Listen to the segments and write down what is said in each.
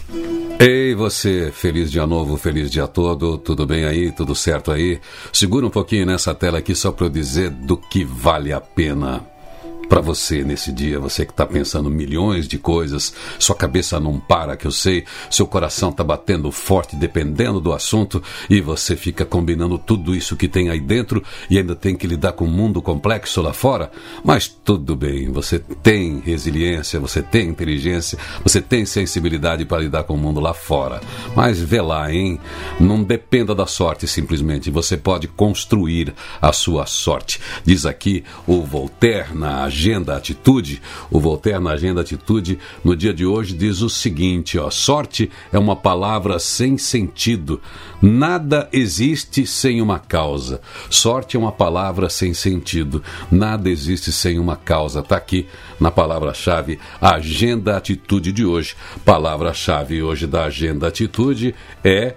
Ei, você, feliz dia novo, feliz dia todo, tudo bem aí, tudo certo aí? Segura um pouquinho nessa tela aqui só para eu dizer do que vale a pena para você nesse dia, você que está pensando milhões de coisas, sua cabeça não para, que eu sei, seu coração está batendo forte dependendo do assunto e você fica combinando tudo isso que tem aí dentro e ainda tem que lidar com um mundo complexo lá fora, mas tudo bem, você tem resiliência, você tem inteligência, você tem sensibilidade para lidar com o mundo lá fora, mas vê lá, hein? Não dependa da sorte simplesmente, você pode construir a sua sorte. Diz aqui o Voltaire na Agenda Atitude. O Voltaire na Agenda Atitude no dia de hoje diz o seguinte, ó: sorte é uma palavra sem sentido, nada existe sem uma causa. Sorte é uma palavra sem sentido, nada existe sem uma causa. Está aqui na palavra-chave Agenda Atitude de hoje. Palavra-chave hoje da Agenda Atitude é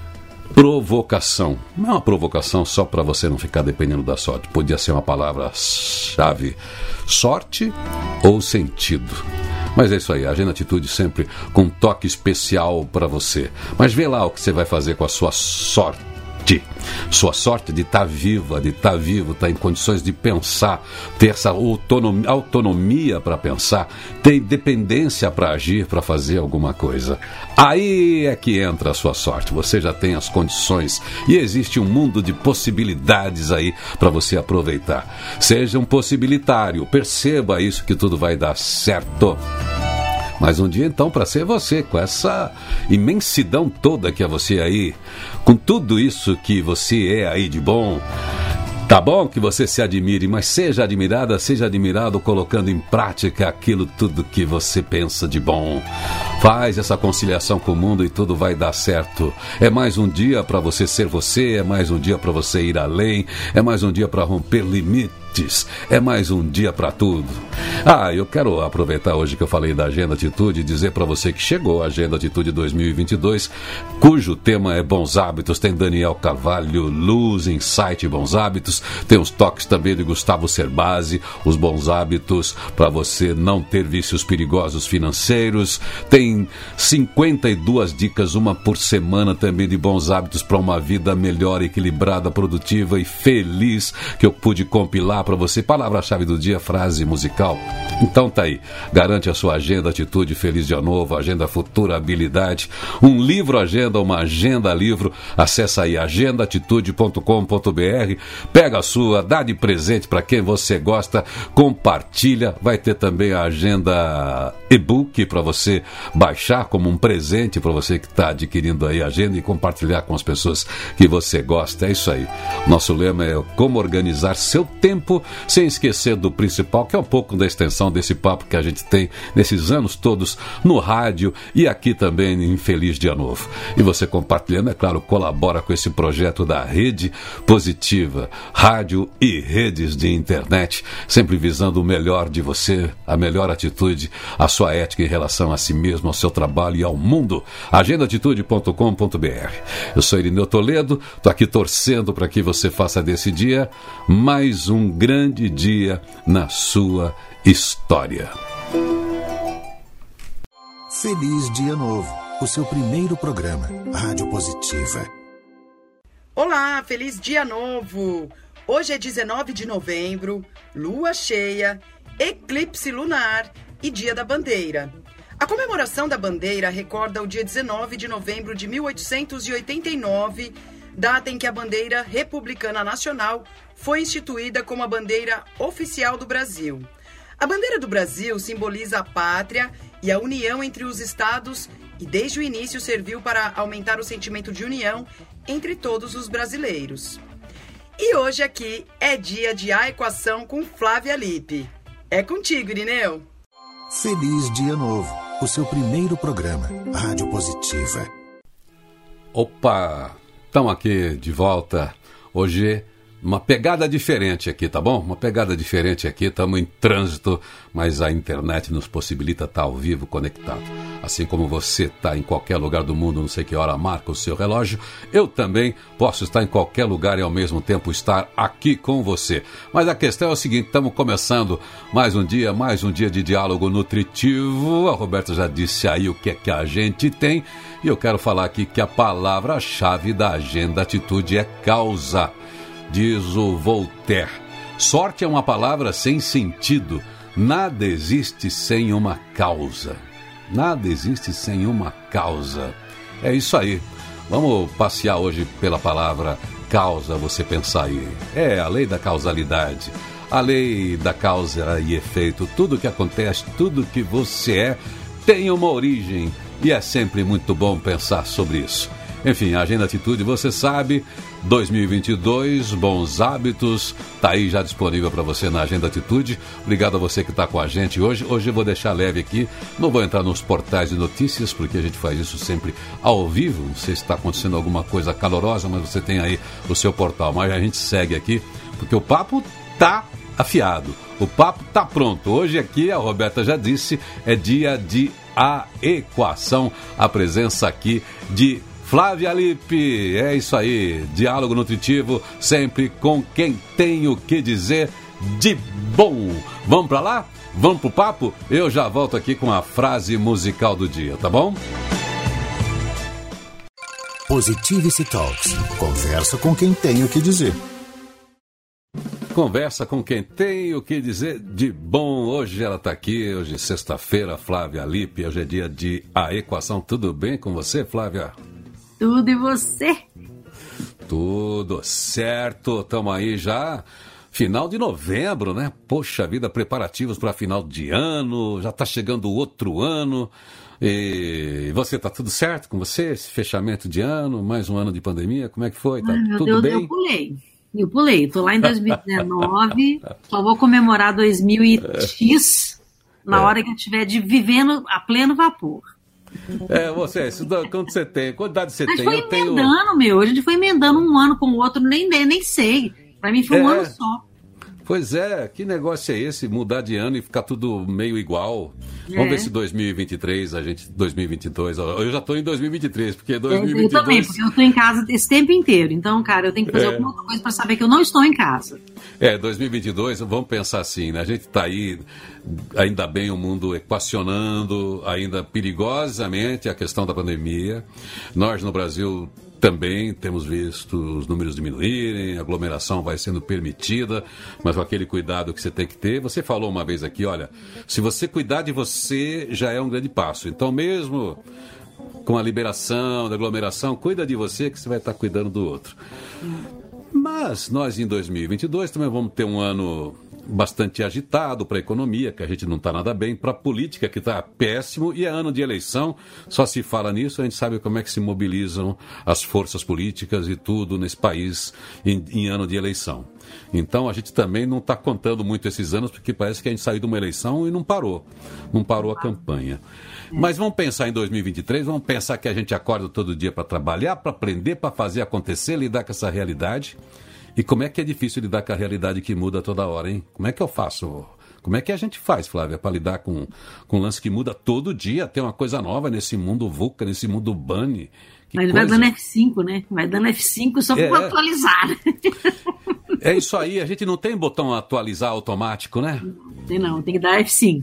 provocação. Não é uma provocação só para você não ficar dependendo da sorte. Podia ser uma palavra-chave: sorte ou sentido. Mas é isso aí, a Agenda Atitude sempre com um toque especial para você. Mas vê lá o que você vai fazer com a sua sorte. Sua sorte de estar viva, de estar vivo, estar em condições de pensar, ter essa autonomia para pensar, ter independência para agir, para fazer alguma coisa. Aí é que entra a sua sorte, você já tem as condições e existe um mundo de possibilidades aí para você aproveitar. Seja um possibilitário, perceba isso que tudo vai dar certo. Mas um dia então para ser você, com essa imensidão toda que é você aí, com tudo isso que você é aí de bom, tá bom que você se admire, mas seja admirada, seja admirado colocando em prática aquilo tudo que você pensa de bom. Faz essa conciliação com o mundo e tudo vai dar certo. É mais um dia para você ser você, é mais um dia para você ir além, é mais um dia para romper limites. É mais um dia para tudo. Eu quero aproveitar hoje que eu falei da Agenda Atitude e dizer para você que chegou a Agenda Atitude 2022, cujo tema é Bons Hábitos. Tem Daniel Carvalho, Luz, Insight Bons Hábitos. Tem os toques também de Gustavo Cerbasi, os Bons Hábitos para você não ter vícios perigosos financeiros. Tem 52 dicas, uma por semana também de bons hábitos para uma vida melhor, equilibrada, produtiva e feliz, que eu pude compilar para você. Palavra-chave do dia, frase musical. Então tá aí, garante a sua Agenda Atitude, feliz dia novo, Agenda Futura Habilidade, um livro agenda, uma agenda livro. Acessa aí agendaatitude.com.br, pega a sua, dá de presente para quem você gosta, compartilha. Vai ter também a agenda e-book para você baixar como um presente para você que está adquirindo aí a agenda e compartilhar com as pessoas que você gosta. É isso aí, nosso lema é como organizar seu tempo sem esquecer do principal, que é um pouco da extensão desse papo que a gente tem nesses anos todos no rádio e aqui também em Feliz Dia Novo. E você compartilhando, é claro, colabora com esse projeto da Rede Positiva, rádio e redes de internet, sempre visando o melhor de você, a melhor atitude, a sua ética em relação a si mesmo, ao seu trabalho e ao mundo. agendaatitude.com.br. Eu sou Irineu Toledo, estou aqui torcendo para que você faça desse dia mais um grande dia na sua história. Feliz Dia Novo, o seu primeiro programa, Rádio Positiva. Olá, feliz Dia Novo! Hoje é 19 de novembro, lua cheia, eclipse lunar e Dia da Bandeira. A comemoração da bandeira recorda o dia 19 de novembro de 1889, data em que a bandeira republicana nacional foi instituída como a bandeira oficial do Brasil. A bandeira do Brasil simboliza a pátria e a união entre os estados e desde o início serviu para aumentar o sentimento de união entre todos os brasileiros. E hoje aqui é dia de A Equação com Flávia Lippe. É contigo, Irineu. Feliz Dia Novo, o seu primeiro programa, Rádio Positiva. Opa, estamos aqui de volta. Hoje uma pegada diferente aqui, tá bom? Uma pegada diferente aqui, estamos em trânsito, mas a internet nos possibilita estar ao vivo, conectado. Assim como você está em qualquer lugar do mundo, não sei que hora marca o seu relógio, eu também posso estar em qualquer lugar e ao mesmo tempo estar aqui com você. Mas a questão é o seguinte, estamos começando mais um dia de diálogo nutritivo. A Roberta já disse aí o que é que a gente tem, e eu quero falar aqui que a palavra-chave da Agenda Atitude é causa. Diz o Voltaire, sorte é uma palavra sem sentido, nada existe sem uma causa. Nada existe sem uma causa. É isso aí. Vamos passear hoje pela palavra causa, você pensar aí. É a lei da causalidade, a lei da causa e efeito. Tudo que acontece, tudo que você é, tem uma origem e é sempre muito bom pensar sobre isso. Enfim, a Agenda Atitude, você sabe, 2022, bons hábitos, tá aí já disponível para você na Agenda Atitude. Obrigado a você que está com a gente hoje. Hoje eu vou deixar leve aqui, não vou entrar nos portais de notícias, porque a gente faz isso sempre ao vivo. Não sei se está acontecendo alguma coisa calorosa, mas você tem aí o seu portal. Mas a gente segue aqui, porque o papo tá afiado, o papo tá pronto. Hoje aqui, a Roberta já disse, é dia de A Equação, a presença aqui de Flávia Lippe. É isso aí, diálogo nutritivo, sempre com quem tem o que dizer de bom. Vamos pra lá? Vamos pro papo? Eu já volto aqui com a frase musical do dia, tá bom? Positivity Talks. Conversa com quem tem o que dizer. Conversa com quem tem o que dizer de bom. Hoje ela tá aqui, hoje sexta-feira, Flávia Lippe. Hoje é dia de A Equação. Tudo bem com você, Flávia? Tudo, e você? Tudo certo, estamos aí já, final de novembro, né? Poxa vida, preparativos para final de ano, já está chegando o outro ano. E você, tá tudo certo com você? Esse fechamento de ano, mais um ano de pandemia, como é que foi? Tá tudo bem? Eu pulei, tô lá em 2019, só vou comemorar 2000 na hora que eu estiver vivendo a pleno vapor. Você, quanta idade você tem? Foi emendando, a gente foi emendando um ano com o outro, nem sei. Pra mim foi um ano só. Pois é, que negócio é esse? Mudar de ano e ficar tudo meio igual. Vamos ver se 2023, 2022... Eu já estou em 2023, porque 2022... Eu também, porque eu estou em casa esse tempo inteiro. Então, cara, eu tenho que fazer alguma coisa para saber que eu não estou em casa. 2022, vamos pensar assim, né? A gente está aí, ainda bem, o mundo equacionando, ainda perigosamente, a questão da pandemia. Nós, no Brasil, também temos visto os números diminuírem, a aglomeração vai sendo permitida, mas com aquele cuidado que você tem que ter. Você falou uma vez aqui, olha, se você cuidar de você, já é um grande passo. Então, mesmo com a liberação da aglomeração, cuida de você que você vai estar cuidando do outro. Mas nós, em 2022, também vamos ter um ano bastante agitado para a economia, que a gente não está nada bem, para a política, que está péssimo, e é ano de eleição, só se fala nisso, a gente sabe como é que se mobilizam as forças políticas e tudo nesse país em ano de eleição. Então a gente também não está contando muito esses anos, porque parece que a gente saiu de uma eleição e não parou a campanha. Mas vamos pensar em 2023, vamos pensar que a gente acorda todo dia para trabalhar, para aprender, para fazer acontecer, lidar com essa realidade. E como é que é difícil lidar com a realidade que muda toda hora, hein? Como é que eu faço? Como é que a gente faz, Flávia, para lidar com um lance que muda todo dia? Tem uma coisa nova nesse mundo VUCA, nesse mundo BANI. Mas vai dando F5, né? Vai dando F5 só para atualizar. É isso aí, a gente não tem botão atualizar automático, né? Não, tem que dar F5.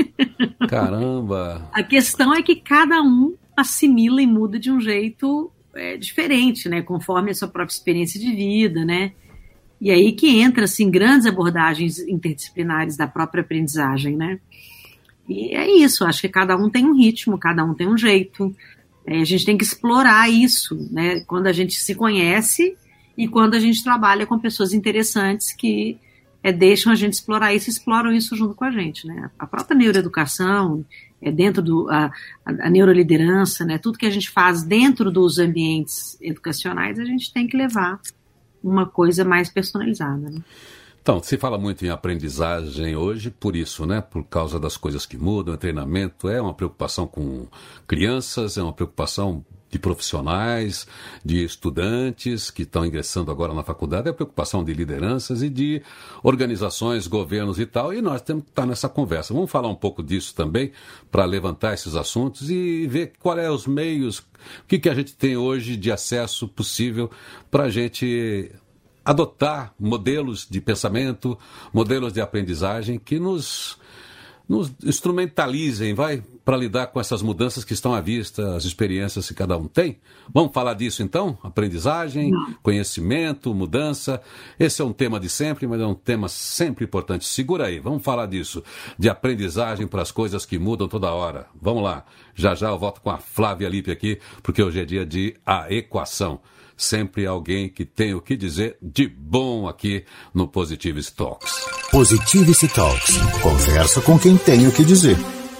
Caramba! A questão é que cada um assimila e muda de um jeito diferente, né? Conforme a sua própria experiência de vida, né? E aí que entra, assim, grandes abordagens interdisciplinares da própria aprendizagem, né? E é isso, acho que cada um tem um ritmo, cada um tem um jeito. A gente tem que explorar isso, né? Quando a gente se conhece e quando a gente trabalha com pessoas interessantes que deixam a gente explorar isso e exploram isso junto com a gente, né? A própria neuroeducação, dentro a neuroliderança, né? Tudo que a gente faz dentro dos ambientes educacionais, a gente tem que levar uma coisa mais personalizada, né? Então, se fala muito em aprendizagem hoje por isso, né? Por causa das coisas que mudam, treinamento, é uma preocupação com crianças, é uma preocupação de profissionais, de estudantes que estão ingressando agora na faculdade, a preocupação de lideranças e de organizações, governos e tal, e nós temos que estar nessa conversa. Vamos falar um pouco disso também, para levantar esses assuntos e ver qual é os meios, o que a gente tem hoje de acesso possível para a gente adotar modelos de pensamento, modelos de aprendizagem que nos instrumentalizem, para lidar com essas mudanças que estão à vista, as experiências que cada um tem. Vamos falar disso então? Aprendizagem, conhecimento, mudança. Esse é um tema de sempre, mas é um tema sempre importante. Segura aí, vamos falar disso, de aprendizagem para as coisas que mudam toda hora. Vamos lá, já eu volto com a Flávia Lippe aqui, porque hoje é dia de A Equação. Sempre alguém que tem o que dizer de bom aqui no Positivity Talks. Positivity Talks. Conversa com quem tem o que dizer.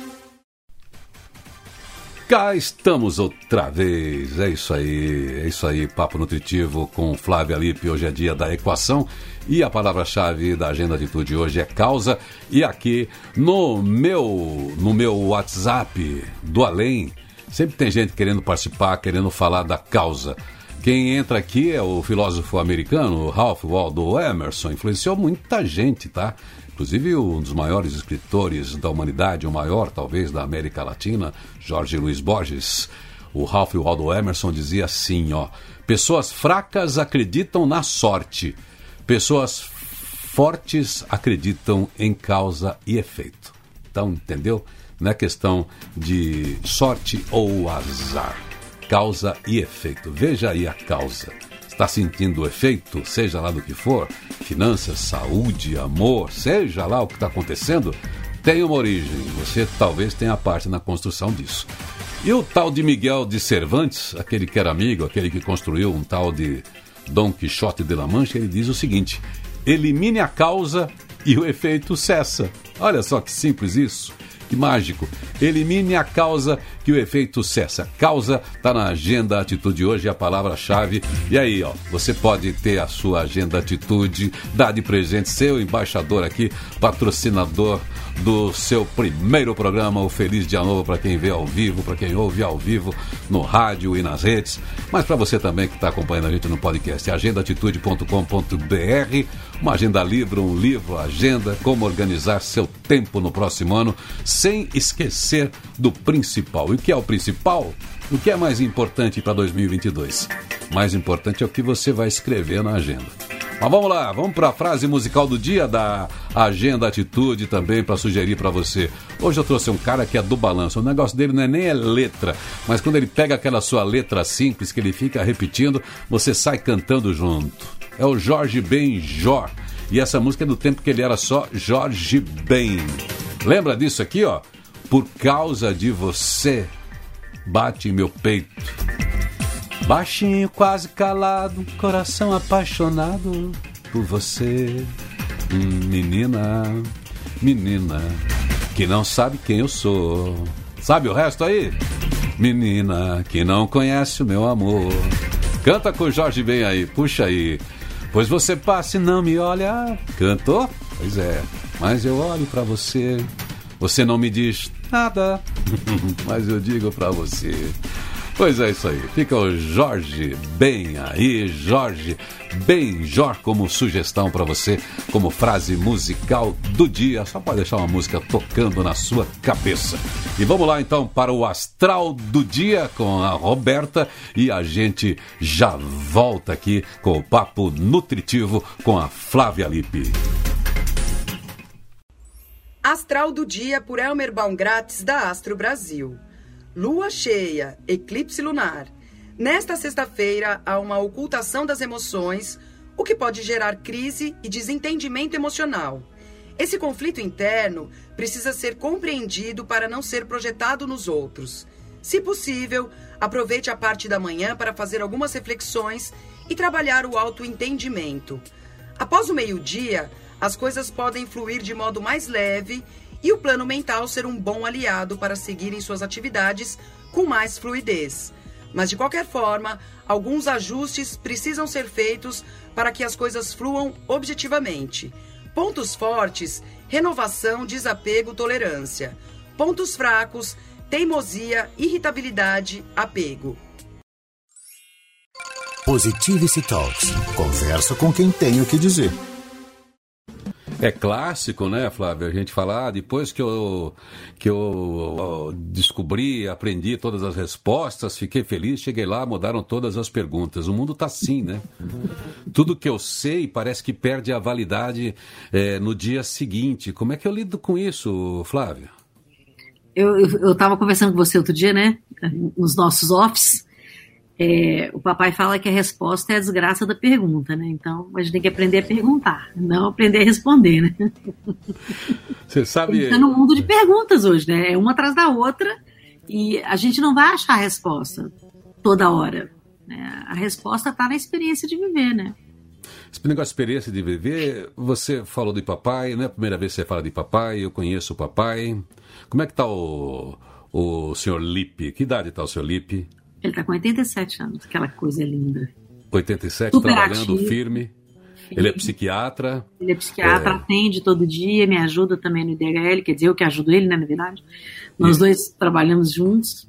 Cá estamos outra vez, é isso aí, Papo Nutritivo com Flávia Lippe. Hoje é dia da equação e a palavra-chave da Agenda Atitude hoje é causa. E aqui no meu WhatsApp do além, sempre tem gente querendo participar, querendo falar da causa. Quem entra aqui é o filósofo americano Ralph Waldo Emerson, influenciou muita gente, tá? Inclusive um dos maiores escritores da humanidade, o maior talvez da América Latina, Jorge Luiz Borges. O Ralph Waldo Emerson dizia assim, pessoas fracas acreditam na sorte, pessoas fortes acreditam em causa e efeito. Então, entendeu? Não é questão de sorte ou azar. Causa e efeito. Veja aí a causa. Está sentindo o efeito, seja lá do que for, finanças, saúde, amor, seja lá o que está acontecendo, tem uma origem. Você talvez tenha parte na construção disso. E o tal de Miguel de Cervantes, aquele que era amigo, aquele que construiu um tal de Dom Quixote de la Mancha, ele diz o seguinte: elimine a causa e o efeito cessa. Olha só que simples isso. Que mágico. Elimine a causa que o efeito cessa. Causa está na Agenda Atitude hoje, é a palavra-chave. E aí, você pode ter a sua Agenda Atitude, dar de presente, ser o embaixador aqui, patrocinador do seu primeiro programa, o Feliz Dia Novo, para quem vê ao vivo, para quem ouve ao vivo no rádio e nas redes, mas para você também que está acompanhando a gente no podcast, agendaatitude.com.br, uma agenda livre, um livro, agenda, como organizar seu tempo no próximo ano, sem esquecer do principal. E o que é o principal? O que é mais importante para 2022? Mais importante é o que você vai escrever na agenda. Mas vamos lá, vamos para a frase musical do dia da Agenda Atitude também, para sugerir para você. Hoje eu trouxe um cara que é do balanço. O negócio dele não é nem letra, mas quando ele pega aquela sua letra simples que ele fica repetindo, você sai cantando junto. É o Jorge Benjor. E essa música é do tempo que ele era só Jorge Ben. Lembra disso aqui, Por causa de você, bate em meu peito. Baixinho, quase calado, coração apaixonado por você. Menina, que não sabe quem eu sou. Sabe o resto aí? Menina, que não conhece o meu amor. Canta com o Jorge Ben aí, puxa aí. Pois você passa e não me olha. Cantou? Pois é, mas eu olho pra você. Você não me diz nada, mas eu digo pra você. Pois é isso aí, fica o Jorge Ben aí, Jorge Benjor como sugestão para você, como frase musical do dia. Só pode deixar uma música tocando na sua cabeça. E vamos lá então para o Astral do Dia com a Roberta e a gente já volta aqui com o Papo Nutritivo com a Flávia Lippe. Astral do Dia por Elmer Baumgratz da Astro Brasil. Lua cheia, eclipse lunar. Nesta sexta-feira, há uma ocultação das emoções, o que pode gerar crise e desentendimento emocional. Esse conflito interno precisa ser compreendido para não ser projetado nos outros. Se possível, aproveite a parte da manhã para fazer algumas reflexões e trabalhar o autoentendimento. Após o meio-dia, as coisas podem fluir de modo mais leve e o plano mental ser um bom aliado para seguirem suas atividades com mais fluidez. Mas, de qualquer forma, alguns ajustes precisam ser feitos para que as coisas fluam objetivamente. Pontos fortes: renovação, desapego, tolerância. Pontos fracos: teimosia, irritabilidade, apego. Positivity Talks. Conversa com quem tem o que dizer. É clássico, né, Flávio? A gente fala, depois que eu descobri, aprendi todas as respostas, fiquei feliz, cheguei lá, mudaram todas as perguntas. O mundo está assim, né? Tudo que eu sei parece que perde a validade no dia seguinte. Como é que eu lido com isso, Flávio? Eu estava conversando com você outro dia, né? Nos nossos offs. O papai fala que a resposta é a desgraça da pergunta, né? Então, a gente tem que aprender a perguntar, não aprender a responder, né? Você sabe... A gente está no mundo de perguntas hoje, né? É uma atrás da outra e a gente não vai achar a resposta toda hora, né? A resposta está na experiência de viver, né? Esse negócio de experiência de viver, você falou de papai, não é a primeira vez que você fala de papai, eu conheço o papai. Como é que está o senhor Lipe? Que idade está o senhor Lipe? Ele está com 87 anos, aquela coisa linda. 87, super trabalhando ativo. Firme. Ele é psiquiatra. Ele é psiquiatra, atende todo dia, me ajuda também no IDHL, quer dizer, eu que ajudo ele, né, na verdade. Nós dois trabalhamos juntos.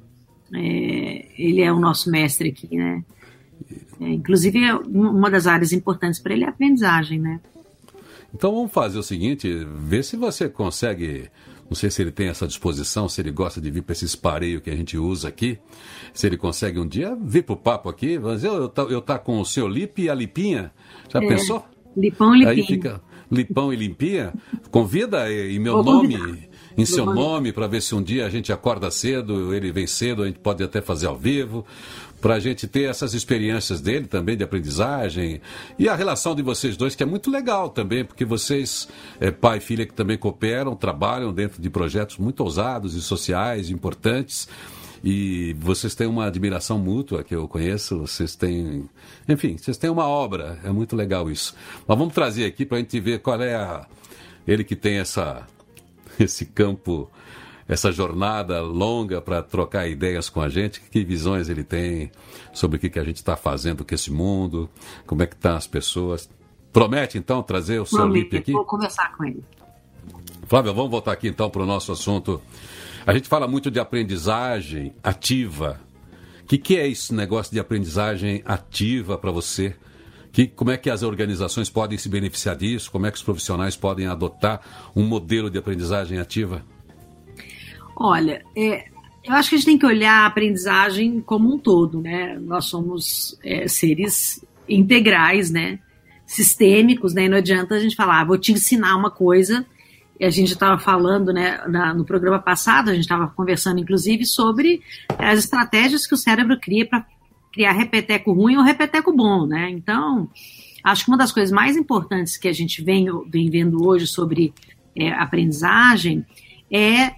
Ele é o nosso mestre aqui, né? Inclusive, uma das áreas importantes para ele é a aprendizagem, né? Então vamos fazer o seguinte, ver se você consegue... Não sei se ele tem essa disposição, se ele gosta de vir para esse espareio que a gente usa aqui, se ele consegue um dia vir para o papo aqui, mas eu tá com o seu Lipe e a Lipinha, já pensou? Lipão e Lipinha. Aí fica Lipão e Limpinha, convida em meu nome, em seu nome, para ver se um dia a gente acorda cedo, ele vem cedo, a gente pode até fazer ao vivo, para a gente ter essas experiências dele também de aprendizagem e a relação de vocês dois, que é muito legal também, porque vocês, pai e filha que também cooperam, trabalham dentro de projetos muito ousados e sociais, importantes, e vocês têm uma admiração mútua que eu conheço, vocês têm uma obra, é muito legal isso. Mas vamos trazer aqui para a gente ver qual é ele que tem esse campo, essa jornada longa para trocar ideias com a gente, que visões ele tem sobre o que a gente está fazendo com esse mundo, como é que estão as pessoas. Promete, então, trazer o seu Lipe aqui? Vou conversar com ele. Flávio, vamos voltar aqui, então, para o nosso assunto. A gente fala muito de aprendizagem ativa. O que é esse negócio de aprendizagem ativa para você? Como é que as organizações podem se beneficiar disso? Como é que os profissionais podem adotar um modelo de aprendizagem ativa? Olha, eu acho que a gente tem que olhar a aprendizagem como um todo, né? Nós somos seres integrais, né? Sistêmicos, né? E não adianta a gente falar, vou te ensinar uma coisa. E a gente estava falando, né, no programa passado, a gente estava conversando, inclusive, sobre as estratégias que o cérebro cria para criar repeteco ruim ou repeteco bom, né? Então, acho que uma das coisas mais importantes que a gente vem vendo hoje sobre aprendizagem é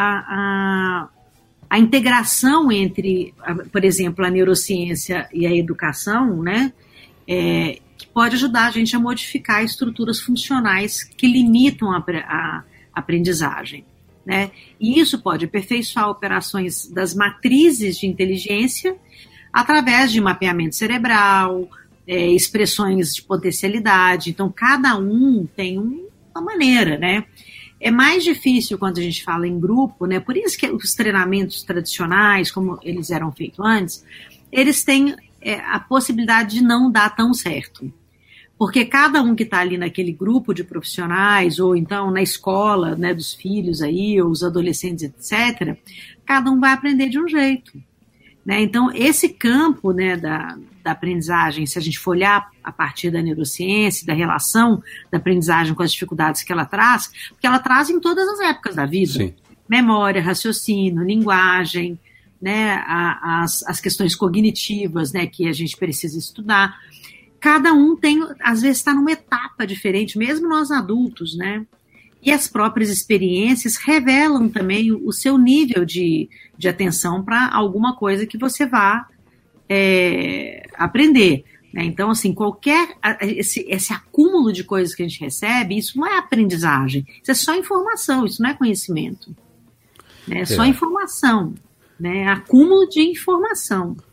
a integração entre, por exemplo, a neurociência e a educação, né, que pode ajudar a gente a modificar estruturas funcionais que limitam a aprendizagem, né? E isso pode aperfeiçoar operações das matrizes de inteligência através de mapeamento cerebral, expressões de potencialidade. Então, cada um tem uma maneira, né? É mais difícil quando a gente fala em grupo, né? Por isso que os treinamentos tradicionais, como eles eram feitos antes, eles têm a possibilidade de não dar tão certo. Porque cada um que está ali naquele grupo de profissionais, ou então na escola, né, dos filhos aí, ou os adolescentes, etc., cada um vai aprender de um jeito, né? Então, esse campo, né, da aprendizagem, se a gente for olhar a partir da neurociência, da relação da aprendizagem com as dificuldades que ela traz, porque ela traz em todas as épocas da vida. Sim. Memória, raciocínio, linguagem, né, as questões cognitivas, né, que a gente precisa estudar. Cada um tem, às vezes, está numa etapa diferente, mesmo nós adultos, né? E as próprias experiências revelam também o seu nível de atenção para alguma coisa que você vá aprender, né? Então, assim, esse acúmulo de coisas que a gente recebe, isso não é aprendizagem, isso é só informação, isso não é conhecimento, né? É só informação, né? Acúmulo de informação.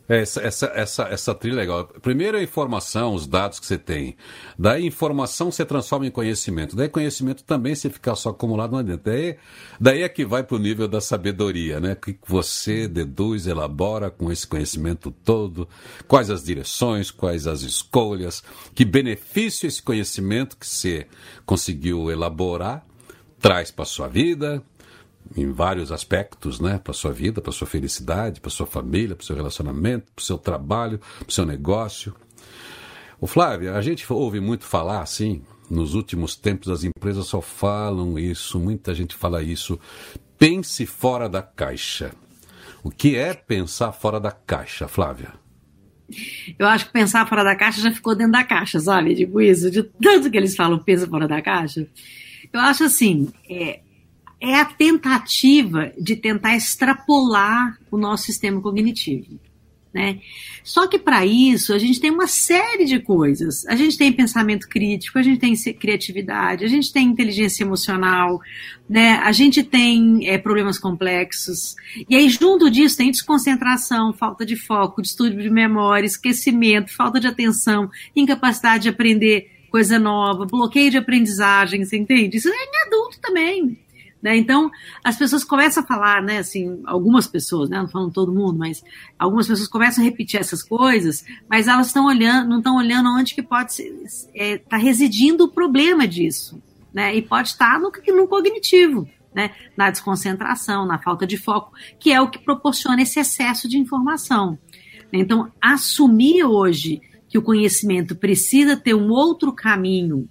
Essa trilha é legal. Primeiro a informação, os dados que você tem. Daí informação você transforma em conhecimento. Daí conhecimento também, se ficar só acumulado, não adianta. Daí é que vai para o nível da sabedoria, né? Que você deduz, elabora com esse conhecimento todo, quais as direções, quais as escolhas, que benefício esse conhecimento que você conseguiu elaborar traz para a sua vida, em vários aspectos, né? Para a sua vida, para a sua felicidade, para a sua família, para o seu relacionamento, para o seu trabalho, para o seu negócio. Ô Flávia, a gente ouve muito falar assim, nos últimos tempos as empresas só falam isso, muita gente fala isso, pense fora da caixa. O que é pensar fora da caixa, Flávia? Eu acho que pensar fora da caixa já ficou dentro da caixa, sabe? Tipo isso, de tanto que eles falam pensa fora da caixa. Eu acho assim, é a tentativa de tentar extrapolar o nosso sistema cognitivo, né? Só que para isso a gente tem uma série de coisas. A gente tem pensamento crítico, a gente tem criatividade, a gente tem inteligência emocional, né? A gente tem problemas complexos. E aí junto disso tem desconcentração, falta de foco, distúrbio de memória, esquecimento, falta de atenção, incapacidade de aprender coisa nova, bloqueio de aprendizagem, você entende? Isso é em adulto também. Né? Então, as pessoas começam a falar, né, assim, algumas pessoas, né, não falando todo mundo, mas algumas pessoas começam a repetir essas coisas, mas elas estão olhando, não estão olhando onde que pode estar residindo o problema disso, né? E pode estar no cognitivo, né? Na desconcentração, na falta de foco, que é o que proporciona esse excesso de informação. Então, assumir hoje que o conhecimento precisa ter um outro caminho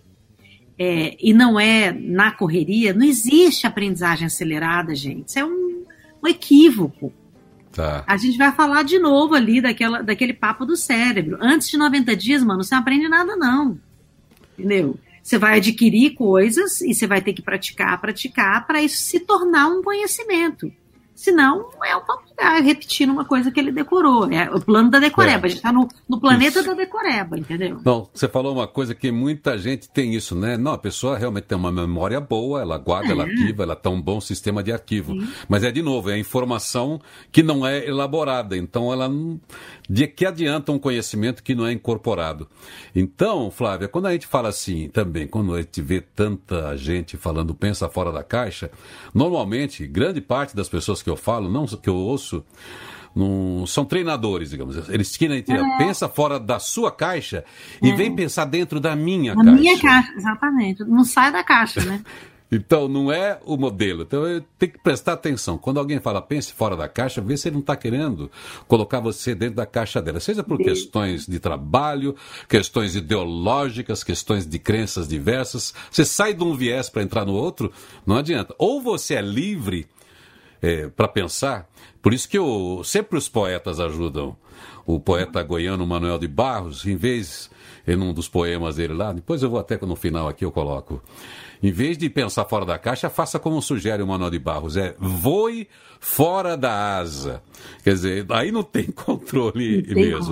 e não é na correria, não existe aprendizagem acelerada, gente. Isso é um equívoco. Tá. A gente vai falar de novo ali daquele papo do cérebro. Antes de 90 dias, mano, você não aprende nada não. Entendeu? Você vai adquirir coisas e você vai ter que praticar para isso se tornar um conhecimento. Senão, é um papagaio repetindo uma coisa que ele decorou. É o plano da decoreba. A gente está no planeta da decoreba, entendeu? Não, você falou uma coisa que muita gente tem isso, né? Não, a pessoa realmente tem uma memória boa, ela guarda, ela arquiva, ela tem um bom sistema de arquivo. Sim. Mas de novo, é informação que não é elaborada. Então, ela não... De que adianta um conhecimento que não é incorporado? Então, Flávia, quando a gente fala assim também, quando a gente vê tanta gente falando pensa fora da caixa, normalmente, grande parte das pessoas que eu falo, não que eu ouço, não, são treinadores, digamos. Eles querem pensa fora da sua caixa e vem pensar dentro da minha caixa. Da minha caixa, exatamente. Não sai da caixa, né? Então, não é o modelo. Então, eu tenho que prestar atenção. Quando alguém fala, pense fora da caixa, vê se ele não está querendo colocar você dentro da caixa dela. Seja por questões de trabalho, questões ideológicas, questões de crenças diversas. Você sai de um viés para entrar no outro, não adianta. Ou você é livre para pensar. Por isso que sempre os poetas ajudam. O poeta goiano Manuel de Barros, em um dos poemas dele lá, depois eu vou até no final aqui eu coloco. Em vez de pensar fora da caixa, faça como sugere o Manuel de Barros, voe fora da asa. Quer dizer, aí não tem controle mesmo.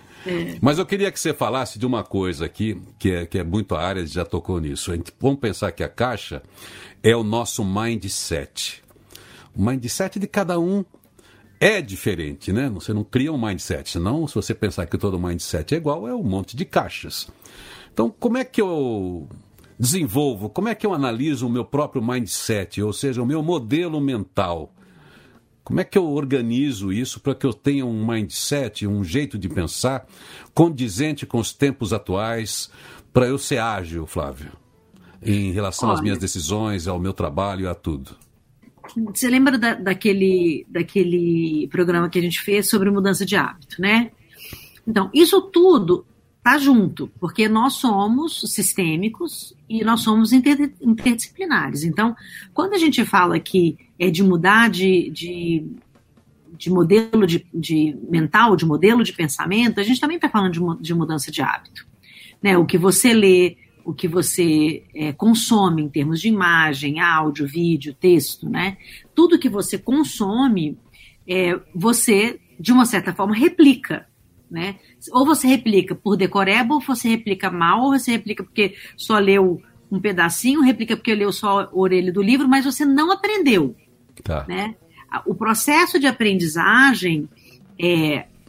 Mas eu queria que você falasse de uma coisa aqui, que é muito a área, já tocou nisso. Vamos pensar que a caixa é o nosso mindset. O mindset de cada um é diferente, né? Você não cria um mindset, senão se você pensar que todo mindset é igual, é um monte de caixas. Então, como é que eu desenvolvo, como é que eu analiso o meu próprio mindset, ou seja, o meu modelo mental? Como é que eu organizo isso para que eu tenha um mindset, um jeito de pensar condizente com os tempos atuais, para eu ser ágil, Flávio, em relação às minhas decisões, ao meu trabalho e a tudo? Você lembra daquele programa que a gente fez sobre mudança de hábito, né? Então, isso tudo está junto, porque nós somos sistêmicos e nós somos interdisciplinares. Então, quando a gente fala que é de mudar de modelo de mental, de modelo de pensamento, a gente também está falando de mudança de hábito. Né? O que você lê, o que você consome em termos de imagem, áudio, vídeo, texto, né? Tudo que você consome, você, de uma certa forma, replica. Né? Ou você replica por decoreba, ou você replica mal, ou você replica porque só leu um pedacinho, replica porque leu só a orelha do livro, mas você não aprendeu. O processo de aprendizagem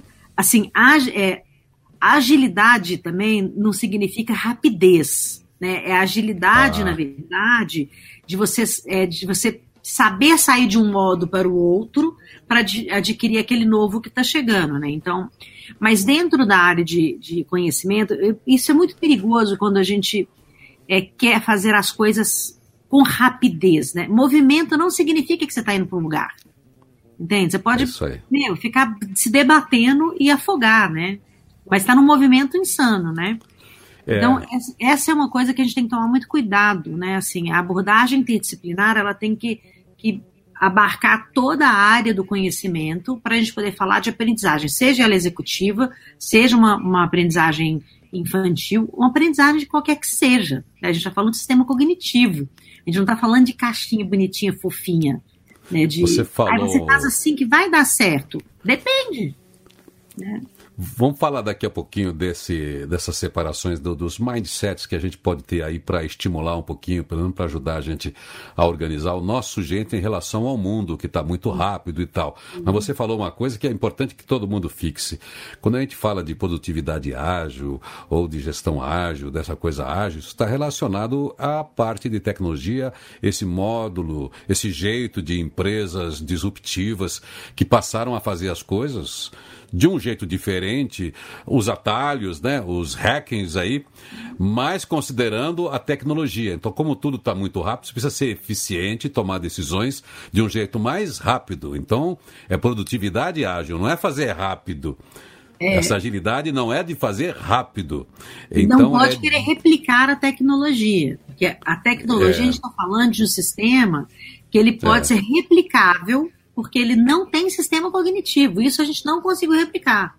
assim, agilidade também não significa rapidez, né? É agilidade, na verdade, de você saber sair de um modo para o outro para adquirir aquele novo que está chegando, né? Então, mas dentro da área de conhecimento, isso é muito perigoso quando a gente quer fazer as coisas com rapidez, né? Movimento não significa que você está indo para um lugar, entende? Você pode ficar se debatendo e afogar, né? Mas está num movimento insano, né? Então, essa é uma coisa que a gente tem que tomar muito cuidado, né? Assim, a abordagem interdisciplinar, ela tem que abarcar toda a área do conhecimento para a gente poder falar de aprendizagem, seja ela executiva, seja uma aprendizagem infantil, uma aprendizagem de qualquer que seja. A gente está falando de sistema cognitivo. A gente não está falando de caixinha bonitinha, fofinha. Né? Você falou... você faz assim que vai dar certo. Depende. Né? Vamos falar daqui a pouquinho dessas separações dos mindsets que a gente pode ter aí para estimular um pouquinho, pelo menos para ajudar a gente a organizar o nosso jeito em relação ao mundo, que está muito rápido e tal. Mas você falou uma coisa que é importante que todo mundo fixe. Quando a gente fala de produtividade ágil ou de gestão ágil, dessa coisa ágil, isso está relacionado à parte de tecnologia, esse módulo, esse jeito de empresas disruptivas que passaram a fazer as coisas de um jeito diferente, os atalhos, né, os hackings aí, mas considerando a tecnologia. Então, como tudo está muito rápido, você precisa ser eficiente, tomar decisões de um jeito mais rápido. Então, é produtividade ágil, não é fazer rápido. Essa agilidade não é de fazer rápido. Então, não pode querer replicar a tecnologia. Porque a tecnologia, a gente está falando de um sistema que ele pode ser replicável, porque ele não tem sistema cognitivo. Isso a gente não conseguiu replicar.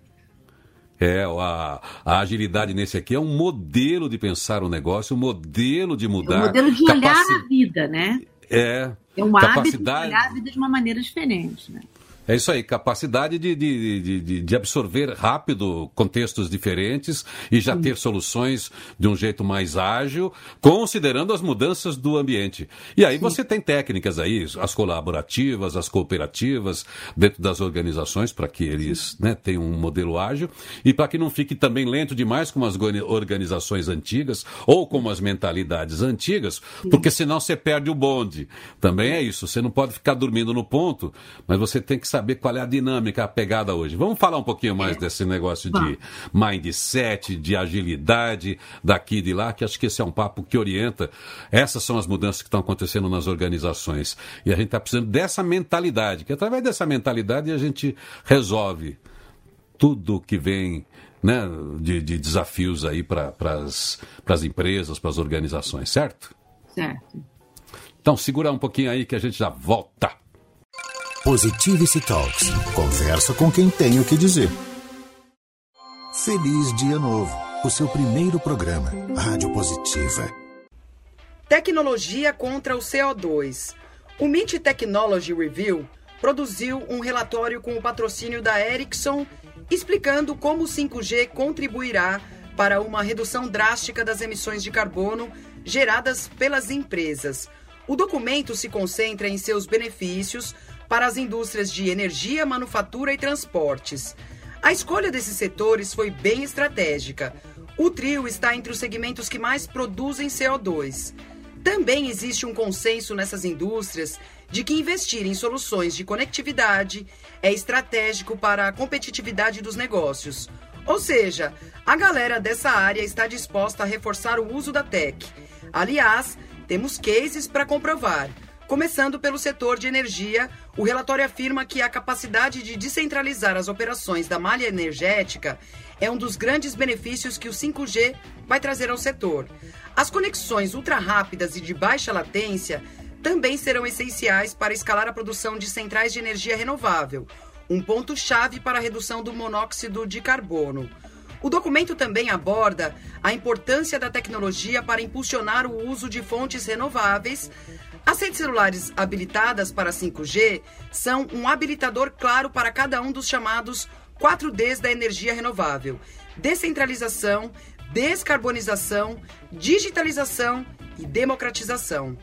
A agilidade nesse aqui é um modelo de pensar o negócio, um modelo de mudar. É um modelo de olhar a vida, né? É um hábito de olhar a vida de uma maneira diferente, né? É isso aí, capacidade de absorver rápido contextos diferentes e já ter soluções de um jeito mais ágil, considerando as mudanças do ambiente. E aí você tem técnicas aí, as colaborativas, as cooperativas, dentro das organizações, para que eles tenham um modelo ágil e para que não fique também lento demais como as organizações antigas ou como as mentalidades antigas, porque senão você perde o bonde. Também é isso, você não pode ficar dormindo no ponto, mas você tem que saber qual é a dinâmica, a pegada hoje. Vamos falar um pouquinho mais desse negócio de mindset, de agilidade, daqui e de lá, que acho que esse é um papo que orienta. Essas são as mudanças que estão acontecendo nas organizações. E a gente está precisando dessa mentalidade, que através dessa mentalidade a gente resolve tudo que vem, né, de desafios aí para as empresas, para as organizações, certo? Certo. Então segura um pouquinho aí que a gente já volta. Positivity Talks. Conversa com quem tem o que dizer. Feliz Dia Novo. O seu primeiro programa. Rádio Positiva. Tecnologia contra o CO2. O MIT Technology Review produziu um relatório com o patrocínio da Ericsson, explicando como o 5G contribuirá para uma redução drástica das emissões de carbono geradas pelas empresas. O documento se concentra em seus benefícios para as indústrias de energia, manufatura e transportes. A escolha desses setores foi bem estratégica. O trio está entre os segmentos que mais produzem CO2. Também existe um consenso nessas indústrias de que investir em soluções de conectividade é estratégico para a competitividade dos negócios. Ou seja, a galera dessa área está disposta a reforçar o uso da tech. Aliás, temos cases para comprovar. Começando pelo setor de energia, o relatório afirma que a capacidade de descentralizar as operações da malha energética é um dos grandes benefícios que o 5G vai trazer ao setor. As conexões ultra-rápidas e de baixa latência também serão essenciais para escalar a produção de centrais de energia renovável, um ponto-chave para a redução do monóxido de carbono. O documento também aborda a importância da tecnologia para impulsionar o uso de fontes renováveis. As redes celulares habilitadas para 5G são um habilitador claro para cada um dos chamados 4Ds da energia renovável: descentralização, descarbonização, digitalização e democratização.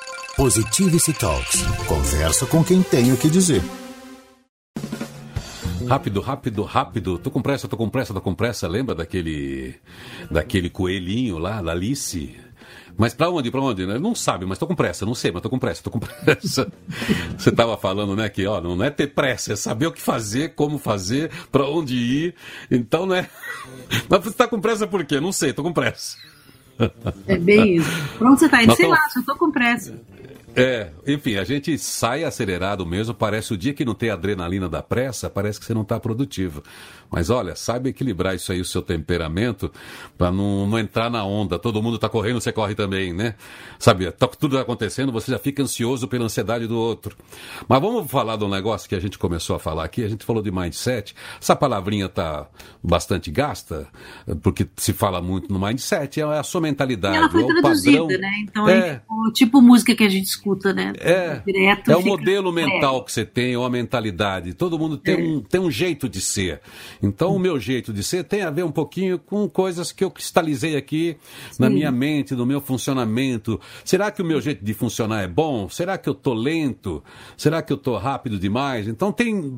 Positivity Talks. Conversa com quem tem o que dizer. Rápido. Tô com pressa. Lembra daquele coelhinho lá, da Alice? Mas pra onde? Não sabe, mas tô com pressa. Não sei, mas tô com pressa. Você tava falando, né, que não é ter pressa, é saber o que fazer, como fazer, pra onde ir. Então, né? Mas você tá com pressa por quê? Não sei, tô com pressa. É bem isso. Pra onde você tá indo? Sei lá, eu tô com pressa. Enfim, a gente sai acelerado mesmo, parece o dia que não tem adrenalina da pressa, parece que você não está produtivo. Mas olha, saiba equilibrar isso aí, o seu temperamento, para não entrar na onda. Todo mundo está correndo, você corre também, né? Sabe, tudo está acontecendo, você já fica ansioso pela ansiedade do outro. Mas vamos falar de um negócio que a gente começou a falar aqui, a gente falou de mindset. Essa palavrinha está bastante gasta, porque se fala muito no mindset, é a sua mentalidade. Ela foi traduzida, padrão, né? Então é tipo música que a gente escuta, né? Direto, o modelo mental que você tem, ou a mentalidade. Todo mundo tem um jeito de ser. Então, o meu jeito de ser tem a ver um pouquinho com coisas que eu cristalizei aqui na minha mente, no meu funcionamento. Será que o meu jeito de funcionar é bom? Será que eu tô lento? Será que eu tô rápido demais? Então,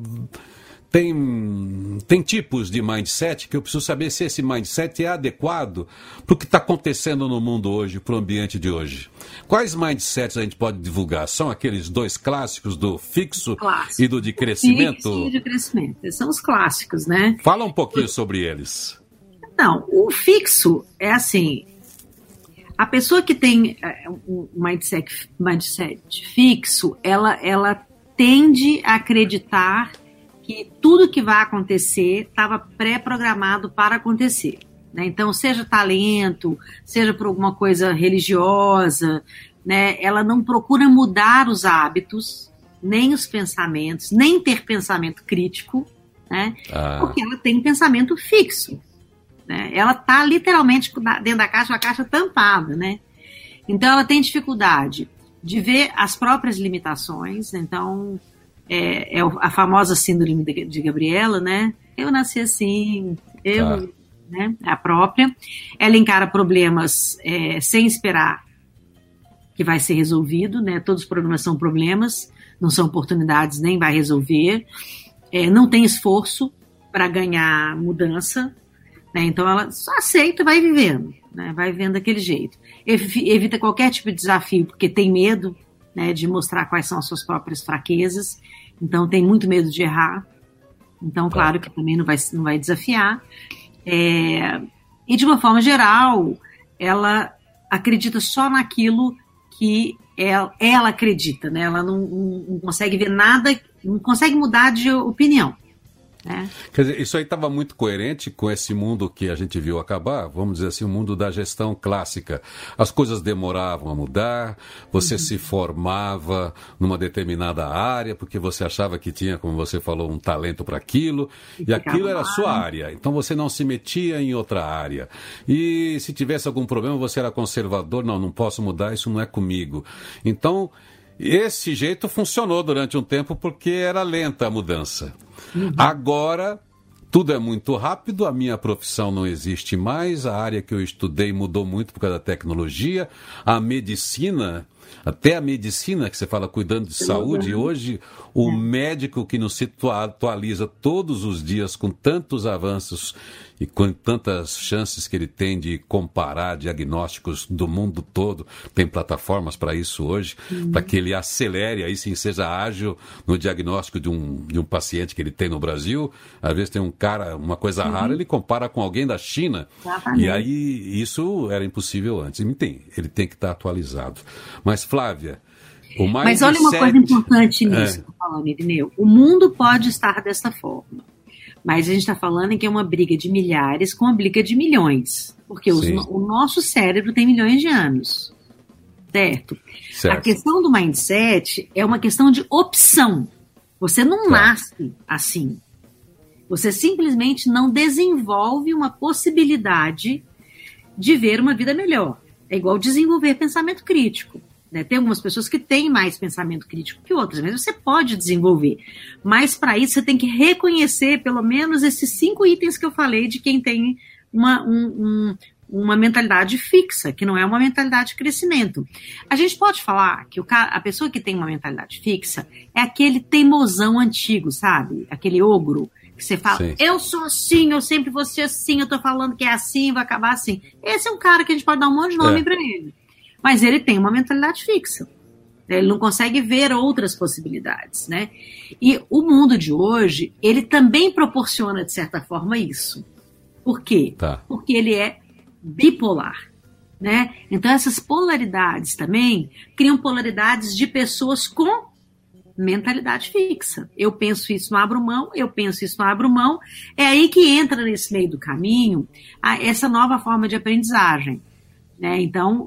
tem tipos de mindset que eu preciso saber se esse mindset é adequado para o que está acontecendo no mundo hoje, para o ambiente de hoje. Quais mindsets a gente pode divulgar? São aqueles dois clássicos do fixo e do de crescimento? Fixo e de crescimento. Esses são os clássicos, né? Fala um pouquinho sobre eles. Não, o fixo é assim, a pessoa que tem um mindset fixo, ela tende a acreditar que tudo que vai acontecer estava pré-programado para acontecer. Né? Então, seja talento, seja por alguma coisa religiosa, né? Ela não procura mudar os hábitos, nem os pensamentos, nem ter pensamento crítico, né? Porque ela tem pensamento fixo. Né? Ela está literalmente dentro da caixa, a caixa tampada. Né? Então, ela tem dificuldade de ver as próprias limitações. Então, é a famosa síndrome de Gabriela, né? Eu nasci assim, né? A própria. Ela encara problemas sem esperar que vai ser resolvido, né? Todos os problemas são problemas, não são oportunidades, nem vai resolver. Não tem esforço para ganhar mudança, né? Então ela só aceita e vai vivendo, né? Vai vivendo daquele jeito. Evita qualquer tipo de desafio, porque tem medo, né, de mostrar quais são as suas próprias fraquezas. Então tem muito medo de errar. Então, claro que também não vai desafiar. E de uma forma geral, ela acredita só naquilo que ela acredita, né? Ela não consegue ver nada, não consegue mudar de opinião. Né? Quer dizer, isso aí estava muito coerente com esse mundo que a gente viu acabar, vamos dizer assim, o mundo da gestão clássica. As coisas demoravam a mudar, você se formava numa determinada área, porque você achava que tinha, como você falou, um talento para aquilo, e aquilo era a sua área. Então você não se metia em outra área. E se tivesse algum problema, você era conservador, não posso mudar, isso não é comigo. Então, esse jeito funcionou durante um tempo porque era lenta a mudança. Agora, tudo é muito rápido, a minha profissão não existe mais, a área que eu estudei mudou muito por causa da tecnologia, a medicina, até a medicina que você fala cuidando de saúde, hoje o médico que nos atualiza todos os dias com tantos avanços e com tantas chances que ele tem de comparar diagnósticos do mundo todo, tem plataformas para isso hoje, para que ele acelere, aí sim seja ágil no diagnóstico de um paciente que ele tem no Brasil. Às vezes tem um cara, uma coisa rara, ele compara com alguém da China. Exatamente. E aí isso era impossível antes. Ele tem que estar atualizado. Mas, Flávia, mas olha uma coisa importante nisso que eu tô falando, Irineu. O mundo pode estar dessa forma. Mas a gente está falando que é uma briga de milhares com uma briga de milhões. Porque o nosso cérebro tem milhões de anos. Certo? A questão do mindset é uma questão de opção. Você não nasce assim. Você simplesmente não desenvolve uma possibilidade de ver uma vida melhor. É igual desenvolver pensamento crítico. Né? Tem algumas pessoas que têm mais pensamento crítico que outras, mas você pode desenvolver. Mas para isso você tem que reconhecer pelo menos esses 5 itens que eu falei de quem tem uma mentalidade fixa, que não é uma mentalidade de crescimento. A gente pode falar que a pessoa que tem uma mentalidade fixa é aquele teimosão antigo, sabe? Aquele ogro, que que você fala, sim, eu sou assim, eu sempre vou ser assim, eu tô falando que é assim, vai acabar assim. Esse é um cara que a gente pode dar um monte de nome para ele. Mas ele tem uma mentalidade fixa. Ele não consegue ver outras possibilidades, né? E o mundo de hoje, ele também proporciona, de certa forma, isso. Por quê? Porque ele é bipolar, né? Então, essas polaridades também criam polaridades de pessoas com mentalidade fixa. Eu penso isso, não abro mão, eu penso isso, não abro mão. É aí que entra nesse meio do caminho essa nova forma de aprendizagem, né? Então,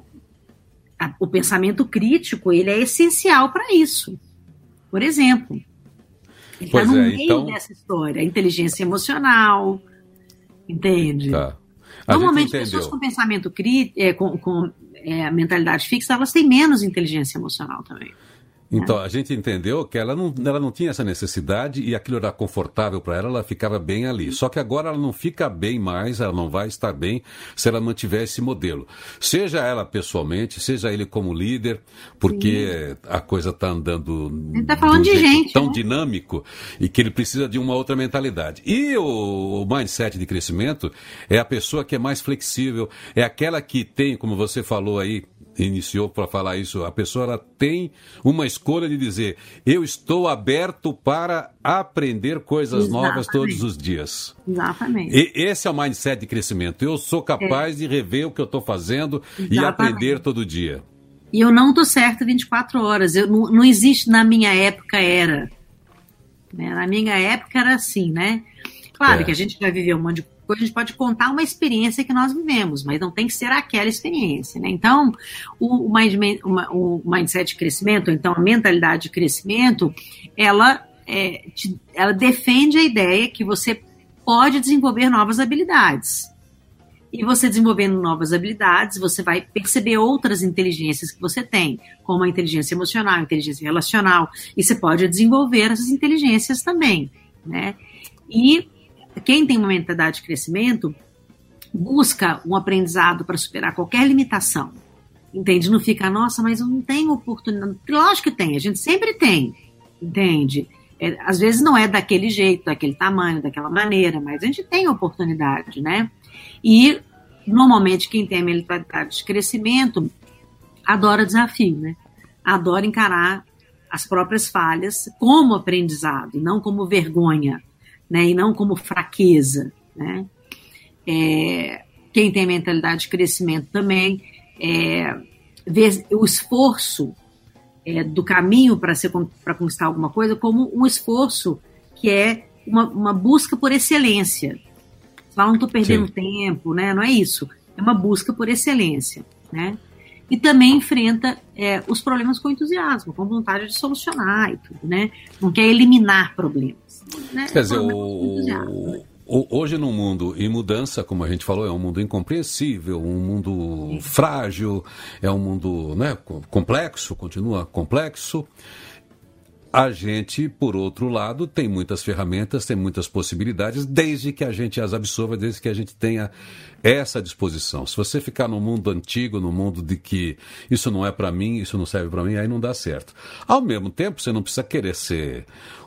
o pensamento crítico, ele é essencial para isso. Por exemplo, ele está no meio dessa história, a inteligência emocional, entende? Normalmente, pessoas com pensamento crítico, com mentalidade fixa, elas têm menos inteligência emocional também. Então, a gente entendeu que ela não tinha essa necessidade e aquilo era confortável para ela ficava bem ali. Só que agora ela não fica bem mais, ela não vai estar bem se ela mantiver esse modelo. Seja ela pessoalmente, seja ele como líder, porque a coisa está andando de um jeito tão dinâmico e que ele precisa de uma outra mentalidade. E o mindset de crescimento é a pessoa que é mais flexível, é aquela que tem, como você falou aí, iniciou para falar isso, a pessoa ela tem uma escolha de dizer, eu estou aberto para aprender coisas novas todos os dias. Exatamente. E esse é o mindset de crescimento. Eu sou capaz de rever o que eu estou fazendo e aprender todo dia. E eu não estou certa 24 horas. Não existe, na minha época era. Né? Na minha época era assim, né? Claro que a gente já viveu um monte de coisa, a gente pode contar uma experiência que nós vivemos, mas não tem que ser aquela experiência, né? Então, o mindset de crescimento, então a mentalidade de crescimento, ela defende a ideia que você pode desenvolver novas habilidades. E você desenvolvendo novas habilidades, você vai perceber outras inteligências que você tem, como a inteligência emocional, a inteligência relacional, e você pode desenvolver essas inteligências também, né? E quem tem uma mentalidade de crescimento busca um aprendizado para superar qualquer limitação. Entende? Não fica, nossa, mas eu não tenho oportunidade. Lógico que tem, a gente sempre tem. Entende? Às vezes não é daquele jeito, daquele tamanho, daquela maneira, mas a gente tem oportunidade, né? E, normalmente, quem tem a mentalidade de crescimento adora desafio, né? Adora encarar as próprias falhas como aprendizado, e não como vergonha. Né, e não como fraqueza, né? Quem tem mentalidade de crescimento também vê o esforço do caminho para conquistar alguma coisa como um esforço que é uma busca por excelência. Você fala, não estou perdendo tempo, né? Não é isso. É uma busca por excelência, né? E também enfrenta os problemas com entusiasmo, com vontade de solucionar e tudo, né? Não quer eliminar problemas. Né? Quer dizer, hoje num mundo em mudança, como a gente falou, é um mundo incompreensível, um mundo frágil, é um mundo, né, complexo, continua complexo. A gente, por outro lado, tem muitas ferramentas, tem muitas possibilidades, desde que a gente as absorva, desde que a gente tenha essa disposição. Se você ficar no mundo antigo, no mundo de que isso não é para mim, isso não serve para mim, aí não dá certo. Ao mesmo tempo, você não precisa querer ser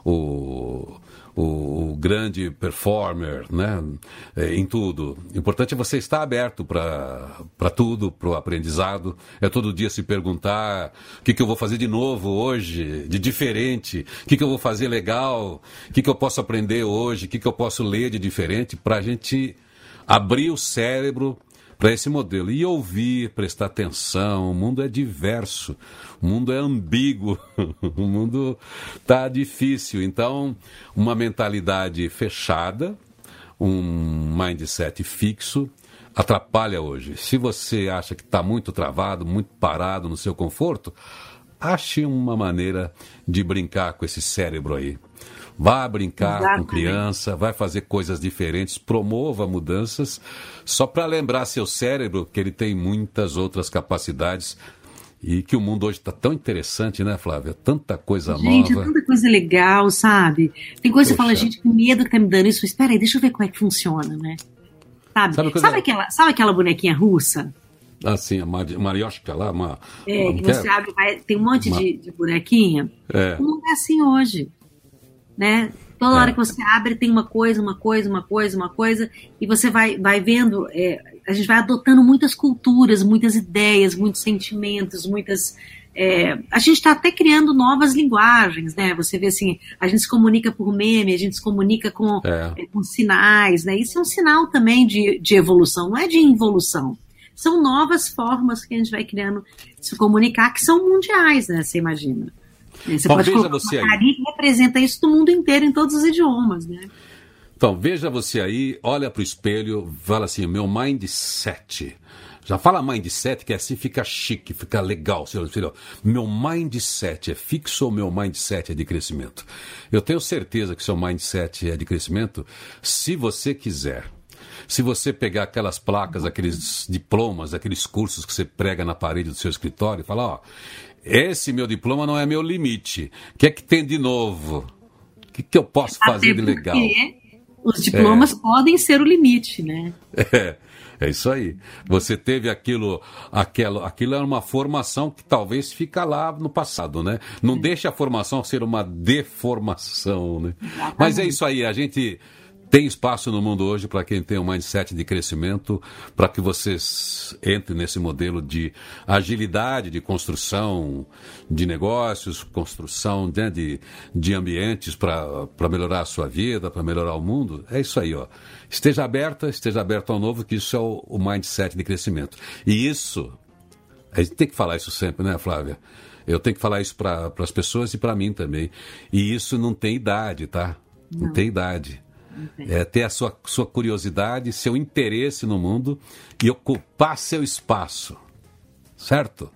o grande performer, né, em tudo. O importante é você estar aberto para tudo, para o aprendizado. É todo dia se perguntar o que eu vou fazer de novo hoje, de diferente, o que eu vou fazer legal, o que eu posso aprender hoje, o que eu posso ler de diferente, para a gente abrir o cérebro para esse modelo. E ouvir, prestar atenção. O mundo é diverso, o mundo é ambíguo, o mundo está difícil. Então, uma mentalidade fechada, um mindset fixo, atrapalha hoje. Se você acha que está muito travado, muito parado no seu conforto, ache uma maneira de brincar com esse cérebro aí. Vá brincar com criança, vai fazer coisas diferentes, promova mudanças, só para lembrar seu cérebro que ele tem muitas outras capacidades e que o mundo hoje está tão interessante, né, Flávia? Tanta coisa nova. Gente, tanta coisa legal, sabe? Tem coisa que você fala, gente, que medo que tá me dando isso. Espera aí, deixa eu ver como é que funciona, né? Sabe aquela bonequinha russa? Ah, sim, a Marioshka lá. Que você abre, tem um monte de bonequinha. O mundo é assim hoje. Né? Toda hora que você abre tem uma coisa, e você vai vendo, a gente vai adotando muitas culturas, muitas ideias, muitos sentimentos, a gente está até criando novas linguagens, né? Você vê assim, a gente se comunica por meme, a gente se comunica com sinais, né? Isso é um sinal também de evolução, não é de involução. São novas formas que a gente vai criando de se comunicar, que são mundiais, né? Você imagina. Você pode colocar uma carinha que representa isso do mundo inteiro, em todos os idiomas, né? Então, veja você aí, olha para o espelho, fala assim, meu mindset. Já fala mindset, que assim fica chique, fica legal. Meu mindset é fixo ou meu mindset é de crescimento? Eu tenho certeza que seu mindset é de crescimento se você quiser. Se você pegar aquelas placas, aqueles diplomas, aqueles cursos que você prega na parede do seu escritório e falar, esse meu diploma não é meu limite. O que é que tem de novo? O que eu posso fazer de legal? Os diplomas podem ser o limite, né? É isso aí. Você teve aquilo era uma formação que talvez fica lá no passado, né? Não deixa a formação ser uma deformação, né? Exatamente. Mas é isso aí, a gente tem espaço no mundo hoje para quem tem um mindset de crescimento, para que vocês entrem nesse modelo de agilidade, de construção de negócios, construção, né, de ambientes para melhorar a sua vida, para melhorar o mundo. É isso aí, ó. Esteja aberto ao novo, que isso é o mindset de crescimento. E isso, a gente tem que falar isso sempre, né, Flávia? Eu tenho que falar isso para as pessoas e para mim também. E isso não tem idade, tá? Não tem idade. É ter a sua curiosidade, seu interesse no mundo e ocupar seu espaço, certo?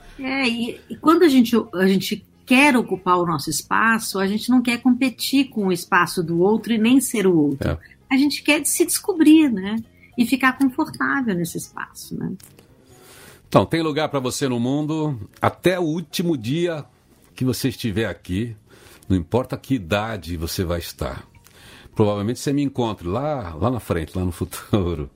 E quando a gente quer ocupar o nosso espaço, a gente não quer competir com o espaço do outro e nem ser o outro. A gente quer se descobrir, né? E ficar confortável nesse espaço, né? Então, tem lugar para você no mundo até o último dia que você estiver aqui, não importa que idade você vai estar. Provavelmente você me encontre lá na frente, lá no futuro.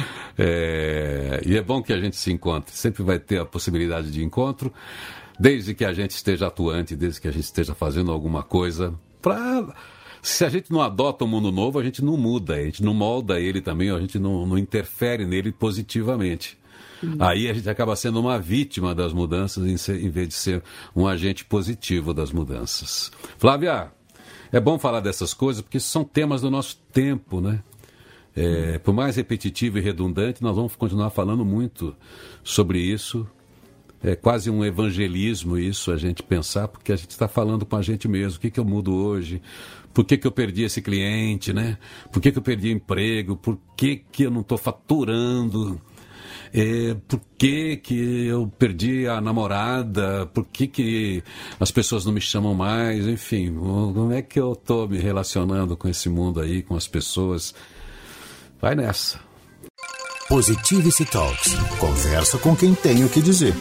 E é bom que a gente se encontre. Sempre vai ter a possibilidade de encontro, desde que a gente esteja atuante, desde que a gente esteja fazendo alguma coisa. Se a gente não adota um mundo novo, a gente não muda, a gente não molda ele também, a gente não interfere nele positivamente. Aí a gente acaba sendo uma vítima das mudanças em vez de ser um agente positivo das mudanças. Flávia, é bom falar dessas coisas porque são temas do nosso tempo, né? Por mais repetitivo e redundante, nós vamos continuar falando muito sobre isso. É quase um evangelismo isso, a gente pensar, porque a gente está falando com a gente mesmo. O que eu mudo hoje? Por que eu perdi esse cliente, né? Por que eu perdi emprego? Por que eu não estou faturando? Por que eu perdi a namorada? Por que as pessoas não me chamam mais? Enfim, como é que eu estou me relacionando com esse mundo aí, com as pessoas? Vai nessa. Positivity Talks. Conversa com quem tem o que dizer.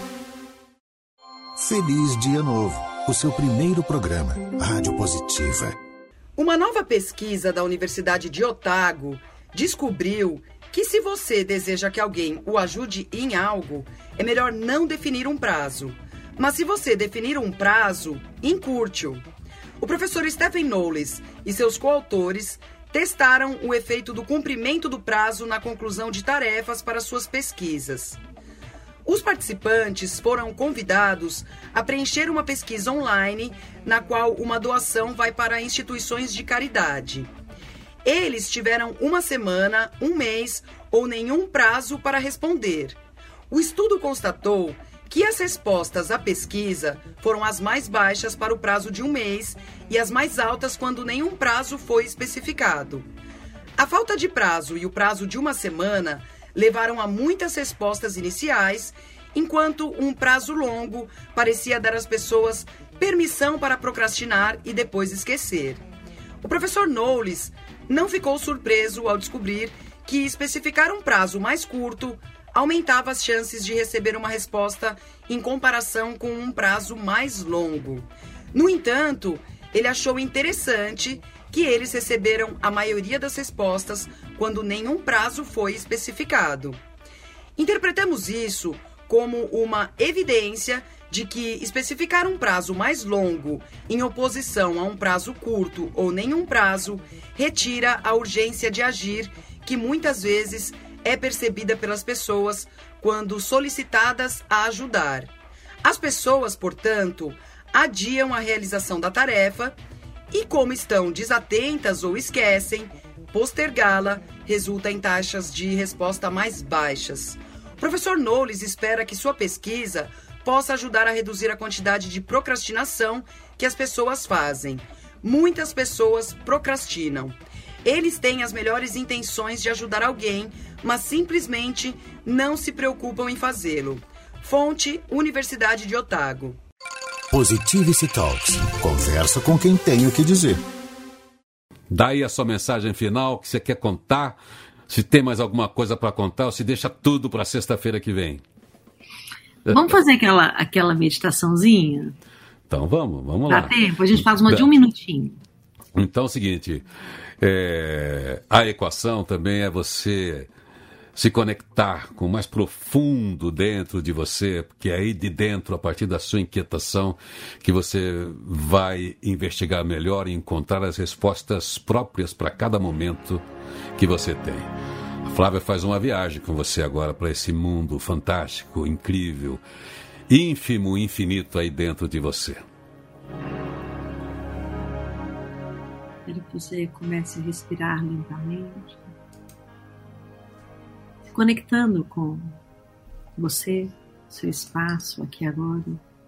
Feliz Dia Novo, o seu primeiro programa, Rádio Positiva. Uma nova pesquisa da Universidade de Otago descobriu que se você deseja que alguém o ajude em algo, é melhor não definir um prazo. Mas se você definir um prazo, encurte-o. O professor Stephen Knowles e seus coautores testaram o efeito do cumprimento do prazo na conclusão de tarefas para suas pesquisas. Os participantes foram convidados a preencher uma pesquisa online na qual uma doação vai para instituições de caridade. Eles tiveram uma semana, um mês ou nenhum prazo para responder. O estudo constatou que as respostas à pesquisa foram as mais baixas para o prazo de um mês e as mais altas quando nenhum prazo foi especificado. A falta de prazo e o prazo de uma semana levaram a muitas respostas iniciais, enquanto um prazo longo parecia dar às pessoas permissão para procrastinar e depois esquecer. O professor Knowles não ficou surpreso ao descobrir que especificar um prazo mais curto aumentava as chances de receber uma resposta em comparação com um prazo mais longo. No entanto, ele achou interessante que eles receberam a maioria das respostas quando nenhum prazo foi especificado. Interpretamos isso como uma evidência de que especificar um prazo mais longo em oposição a um prazo curto ou nenhum prazo retira a urgência de agir que muitas vezes é percebida pelas pessoas quando solicitadas a ajudar. As pessoas, portanto, adiam a realização da tarefa e, como estão desatentas ou esquecem, postergá-la resulta em taxas de resposta mais baixas. O professor Knowles espera que sua pesquisa possa ajudar a reduzir a quantidade de procrastinação que as pessoas fazem. Muitas pessoas procrastinam. Eles têm as melhores intenções de ajudar alguém, mas simplesmente não se preocupam em fazê-lo. Fonte: Universidade de Otago. Positivity Talks. Conversa com quem tem o que dizer. Daí a sua mensagem final que você quer contar. Se tem mais alguma coisa para contar, ou se deixa tudo para sexta-feira que vem. Vamos fazer aquela meditaçãozinha? Então vamos lá. Dá tempo? A gente faz uma de 1 minutinho. Então é o seguinte, a equação também é você se conectar com o mais profundo dentro de você, porque é aí de dentro, a partir da sua inquietação, que você vai investigar melhor e encontrar as respostas próprias para cada momento que você tem. A Flávia faz uma viagem com você agora para esse mundo fantástico, incrível, ínfimo, infinito aí dentro de você. Quero que você comece a respirar lentamente, se conectando com você, seu espaço aqui agora,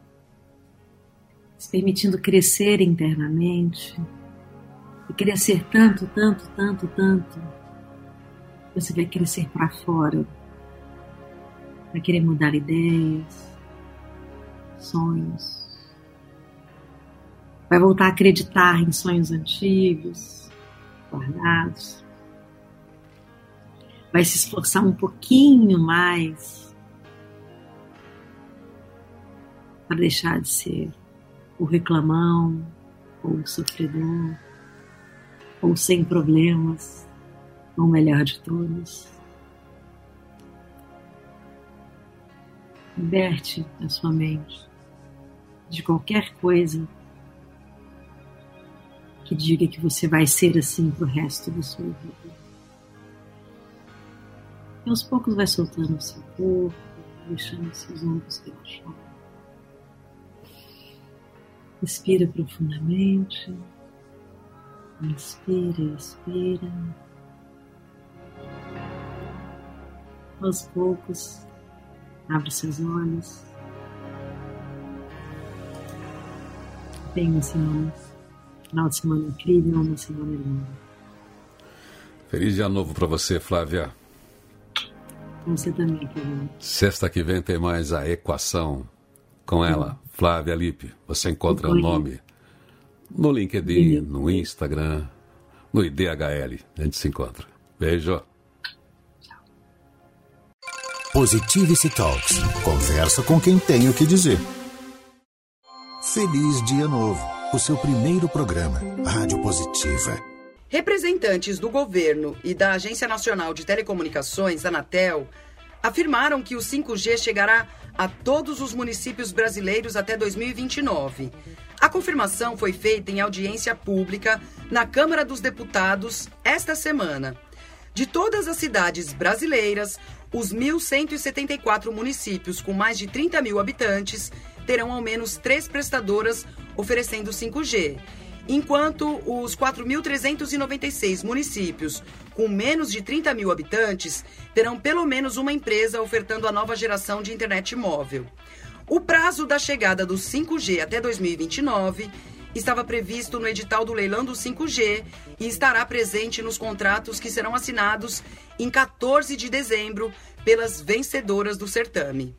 se permitindo crescer internamente e crescer tanto, tanto, tanto, tanto. Você vai crescer para fora, vai querer mudar ideias, sonhos, vai voltar a acreditar em sonhos antigos, guardados, vai se esforçar um pouquinho mais para deixar de ser o reclamão, ou o sofredor, ou sem problemas, ou o melhor de todos. Liberte a sua mente de qualquer coisa que diga que você vai ser assim pro resto da sua vida. E aos poucos vai soltando o seu corpo, deixando seus ombros relaxados. Respira profundamente. Inspira, expira. Aos poucos, abre seus olhos. Tenha uma semana, final de semana incrível, uma semana linda. Feliz dia novo para você, Flávia. Você também, Kevin. Sexta que vem tem mais a equação com ela, Flávia Lippe. Você encontra o nome no LinkedIn, no Instagram, no IDHL. A gente se encontra. Beijo. Positivity Talks. Conversa com quem tem o que dizer. Feliz Dia Novo. O seu primeiro programa. Rádio Positiva. Representantes do governo e da Agência Nacional de Telecomunicações, Anatel, afirmaram que o 5G chegará a todos os municípios brasileiros até 2029. A confirmação foi feita em audiência pública na Câmara dos Deputados esta semana. De todas as cidades brasileiras, os 1.174 municípios com mais de 30 mil habitantes terão ao menos 3 prestadoras oferecendo 5G, enquanto os 4.396 municípios com menos de 30 mil habitantes terão pelo menos uma empresa ofertando a nova geração de internet móvel. O prazo da chegada do 5G até 2029 estava previsto no edital do leilão do 5G e estará presente nos contratos que serão assinados em 14 de dezembro pelas vencedoras do certame.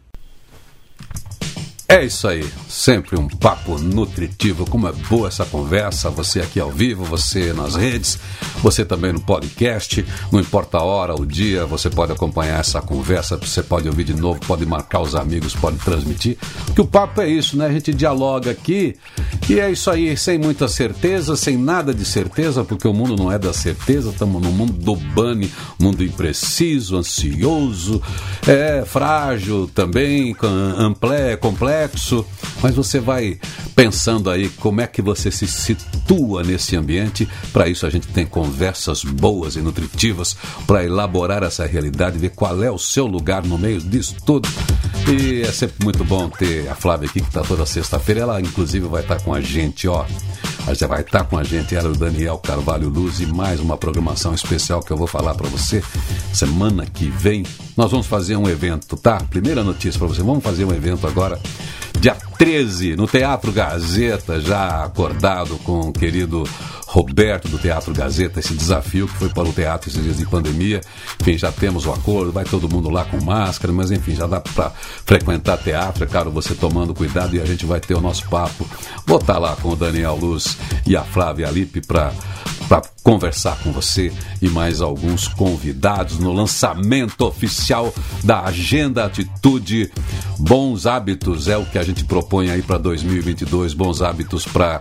É isso aí, sempre um papo nutritivo, como é boa essa conversa, você aqui ao vivo, você nas redes, você também no podcast, não importa a hora, o dia, você pode acompanhar essa conversa, você pode ouvir de novo, pode marcar os amigos, pode transmitir, porque o papo é isso, né? A gente dialoga aqui e é isso aí, sem muita certeza, sem nada de certeza, porque o mundo não é da certeza, estamos no mundo do bunny, mundo impreciso, ansioso, frágil também, complexo, complexo, mas você vai pensando aí como é que você se situa nesse ambiente. Para isso a gente tem conversas boas e nutritivas para elaborar essa realidade, ver qual é o seu lugar no meio disso tudo. E é sempre muito bom ter a Flávia aqui, que está toda sexta-feira. Ela inclusive vai estar com a gente, ó. Já vai estar com a gente, ela e o Daniel Carvalho Luz, e mais uma programação especial que eu vou falar para você. Semana que vem nós vamos fazer um evento, tá? Primeira notícia para você, vamos fazer um evento agora, dia 13, no Teatro Gazeta, já acordado com o querido Roberto do Teatro Gazeta, esse desafio que foi para o teatro esses dias de pandemia. Enfim, já temos o acordo, vai todo mundo lá com máscara, mas enfim, já dá para frequentar teatro, é claro, você tomando cuidado, e a gente vai ter o nosso papo. Vou estar lá com o Daniel Luz e a Flávia Alipe para conversar com você e mais alguns convidados no lançamento oficial da Agenda Atitude. Bons hábitos é o que a gente propõe aí para 2022, bons hábitos para...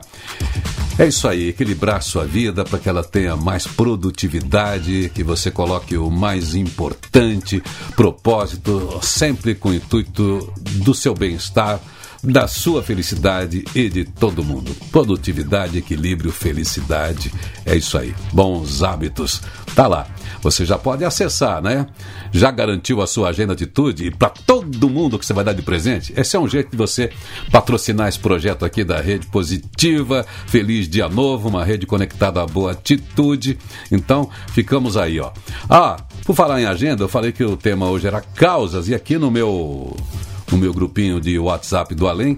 É isso aí, equilibrar sua vida para que ela tenha mais produtividade, que você coloque o mais importante, propósito, sempre com o intuito do seu bem-estar, da sua felicidade e de todo mundo. Produtividade, equilíbrio, felicidade, é isso aí. Bons hábitos, tá lá. Você já pode acessar, né? Já garantiu a sua Agenda Atitude? E para todo mundo que você vai dar de presente? Esse é um jeito de você patrocinar esse projeto aqui da Rede Positiva. Feliz Dia Novo, uma rede conectada à boa atitude. Então, ficamos aí, ó. Por falar em agenda, eu falei que o tema hoje era causas, e aqui no meu grupinho de WhatsApp do Além,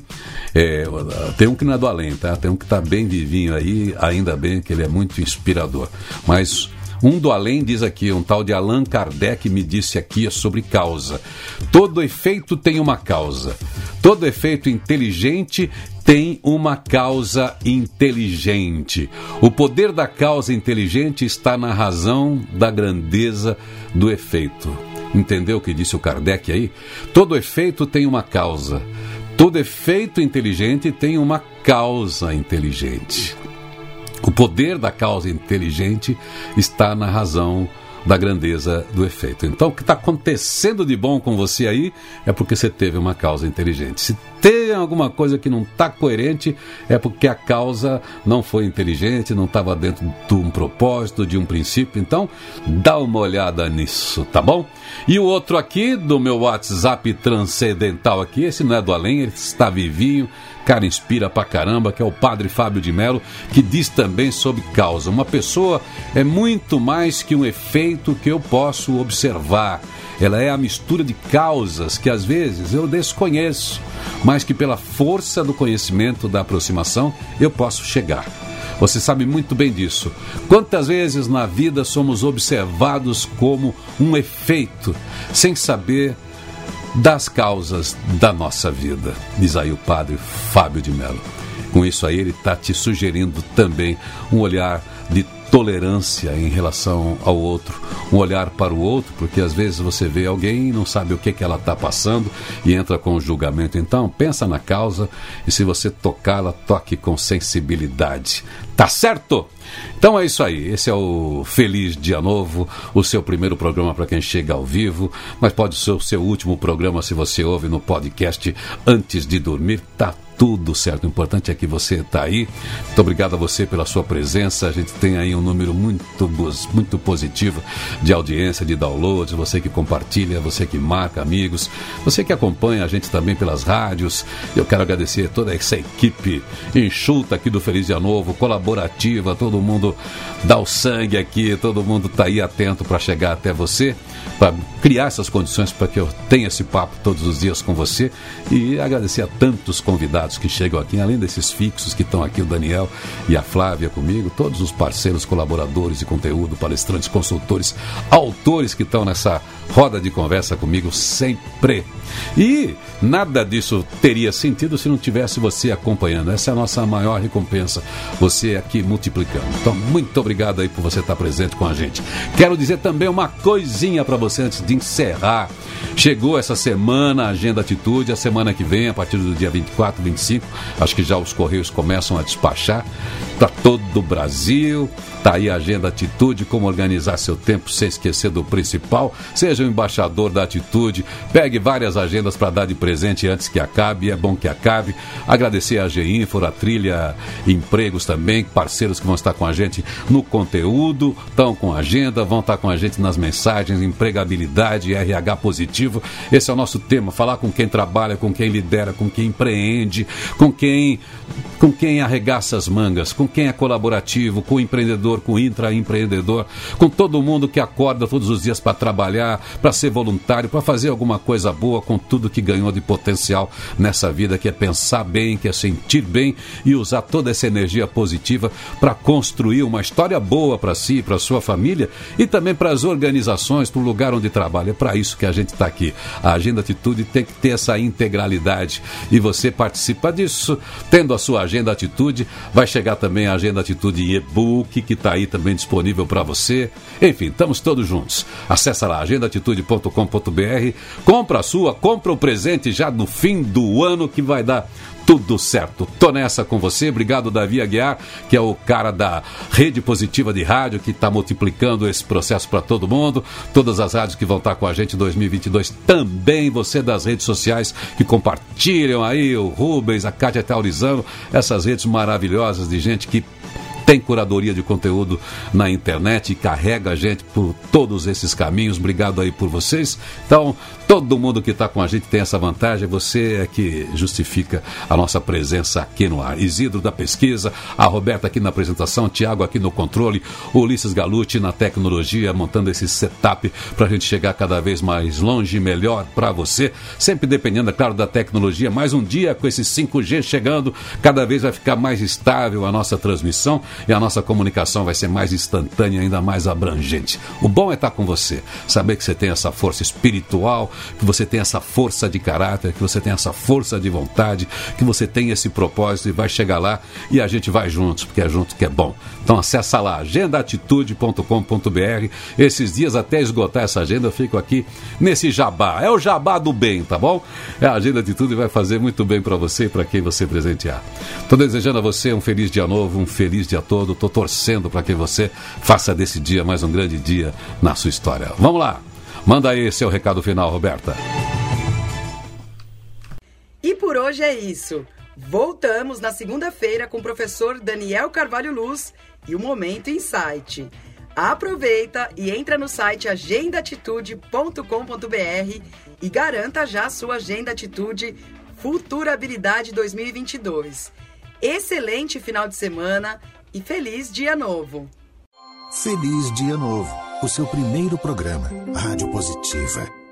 tem um que não é do Além, tá? Tem um que tá bem vivinho aí, ainda bem que ele é muito inspirador. Mas um do Além diz aqui, um tal de Allan Kardec me disse aqui sobre causa. Todo efeito tem uma causa. Todo efeito inteligente tem uma causa inteligente. O poder da causa inteligente está na razão da grandeza do efeito. Entendeu o que disse o Kardec aí? Todo efeito tem uma causa. Todo efeito inteligente tem uma causa inteligente. O poder da causa inteligente está na razão da grandeza do efeito. Então, o que está acontecendo de bom com você aí é porque você teve uma causa inteligente. Se tem alguma coisa que não está coerente, é porque a causa não foi inteligente, não estava dentro de um propósito, de um princípio. Então, dá uma olhada nisso, tá bom? E o outro aqui, do meu WhatsApp transcendental aqui, esse não é do Além, ele está vivinho, cara, inspira pra caramba, que é o Padre Fábio de Mello, que diz também sobre causa. Uma pessoa é muito mais que um efeito que eu posso observar. Ela é a mistura de causas que às vezes eu desconheço, mas que pela força do conhecimento, da aproximação, eu posso chegar. Você sabe muito bem disso. Quantas vezes na vida somos observados como um efeito, sem saber das causas da nossa vida, diz aí o Padre Fábio de Mello. Com isso aí ele está te sugerindo também um olhar de tolerância em relação ao outro, um olhar para o outro, porque às vezes você vê alguém e não sabe o que ela está passando e entra com o julgamento. Então pensa na causa e se você tocá-la, toque com sensibilidade. Tá certo? Então é isso aí, esse é o Feliz Dia Novo, o seu primeiro programa para quem chega ao vivo, mas pode ser o seu último programa se você ouve no podcast antes de dormir, tá tudo certo. O importante é que você está aí. Muito obrigado a você pela sua presença. A gente tem aí um número muito positivo de audiência, de downloads, você que compartilha, você que marca amigos, você que acompanha a gente também pelas rádios. Eu quero agradecer a toda essa equipe enxuta aqui do Feliz Dia Novo, colaborativa, todo mundo dá o sangue aqui, todo mundo está aí atento para chegar até você, para criar essas condições para que eu tenha esse papo todos os dias com você, e agradecer a tantos convidados que chegam aqui, além desses fixos que estão aqui, o Daniel e a Flávia comigo, todos os parceiros, colaboradores de conteúdo, palestrantes, consultores, autores que estão nessa roda de conversa comigo sempre. E nada disso teria sentido se não tivesse você acompanhando. Essa é a nossa maior recompensa, você aqui multiplicando. Então, muito obrigado aí por você estar presente com a gente. Quero dizer também uma coisinha para você antes de encerrar. Chegou essa semana a Agenda Atitude, a semana que vem, a partir do dia 24, 25, acho que já os Correios começam a despachar para todo o Brasil. Está aí a Agenda Atitude, como organizar seu tempo sem esquecer do principal. Seja o embaixador da Atitude, pegue várias agendas para dar de presente antes que acabe, é bom que acabe. Agradecer a G-Info, a Trilha Empregos também, parceiros que vão estar com a gente no conteúdo, estão com a agenda, vão estar com a gente nas mensagens, empregabilidade, RH positivo. Esse é o nosso tema, falar com quem trabalha, com quem lidera, com quem empreende, com quem arregaça as mangas, com quem é colaborativo, com o empreendedor, com o intraempreendedor, com todo mundo que acorda todos os dias para trabalhar, para ser voluntário, para fazer alguma coisa boa com tudo que ganhou de potencial nessa vida, que é pensar bem, que é sentir bem e usar toda essa energia positiva para construir uma história boa para si, para sua família e também para as organizações, para o lugar onde trabalha. É para isso que a gente está aqui. A Agenda Atitude tem que ter essa integralidade e você participa disso, tendo a sua Agenda Atitude. Vai chegar também a Agenda Atitude e-book, que está aí também disponível para você. Enfim, estamos todos juntos. Acesse lá, agendaatitude.com.br, compra a sua, compra o presente já no fim do ano que vai dar tudo certo. Tô nessa com você. Obrigado, Davi Aguiar, que é o cara da Rede Positiva de Rádio, que está multiplicando esse processo para todo mundo. Todas as rádios que vão estar com a gente em 2022 também. Você das redes sociais que compartilham aí, o Rubens, a Kátia Taurizano, essas redes maravilhosas de gente que tem curadoria de conteúdo na internet e carrega a gente por todos esses caminhos. Obrigado aí por vocês. Então, todo mundo que está com a gente tem essa vantagem. Você é que justifica a nossa presença aqui no ar. Isidro da pesquisa, a Roberta aqui na apresentação, Tiago aqui no controle, o Ulisses Galucci na tecnologia, montando esse setup para a gente chegar cada vez mais longe e melhor para você. Sempre dependendo, é claro, da tecnologia. Mais um dia com esse 5G chegando, cada vez vai ficar mais estável a nossa transmissão e a nossa comunicação vai ser mais instantânea, ainda mais abrangente. O bom é estar com você, saber que você tem essa força espiritual, que você tem essa força de caráter, que você tem essa força de vontade, que você tem esse propósito e vai chegar lá e a gente vai juntos, porque é junto que é bom. Então acessa lá, agendaatitude.com.br. Esses dias até esgotar essa agenda eu fico aqui nesse jabá, é o jabá do bem, tá bom? É a Agenda Atitude, vai fazer muito bem para você e para quem você presentear. Estou desejando a você um feliz dia novo, um feliz dia todo. Estou torcendo para que você faça desse dia mais um grande dia na sua história. Vamos lá, manda aí seu recado final, Roberta. E por hoje é isso. Voltamos na segunda-feira com o professor Daniel Carvalho Luz e o Momento Insight. Aproveita e entra no site agendaatitude.com.br e garanta já a sua Agenda Atitude Futurabilidade 2022. Excelente final de semana e feliz dia novo. Feliz dia novo, o seu primeiro programa, Rádio Positiva.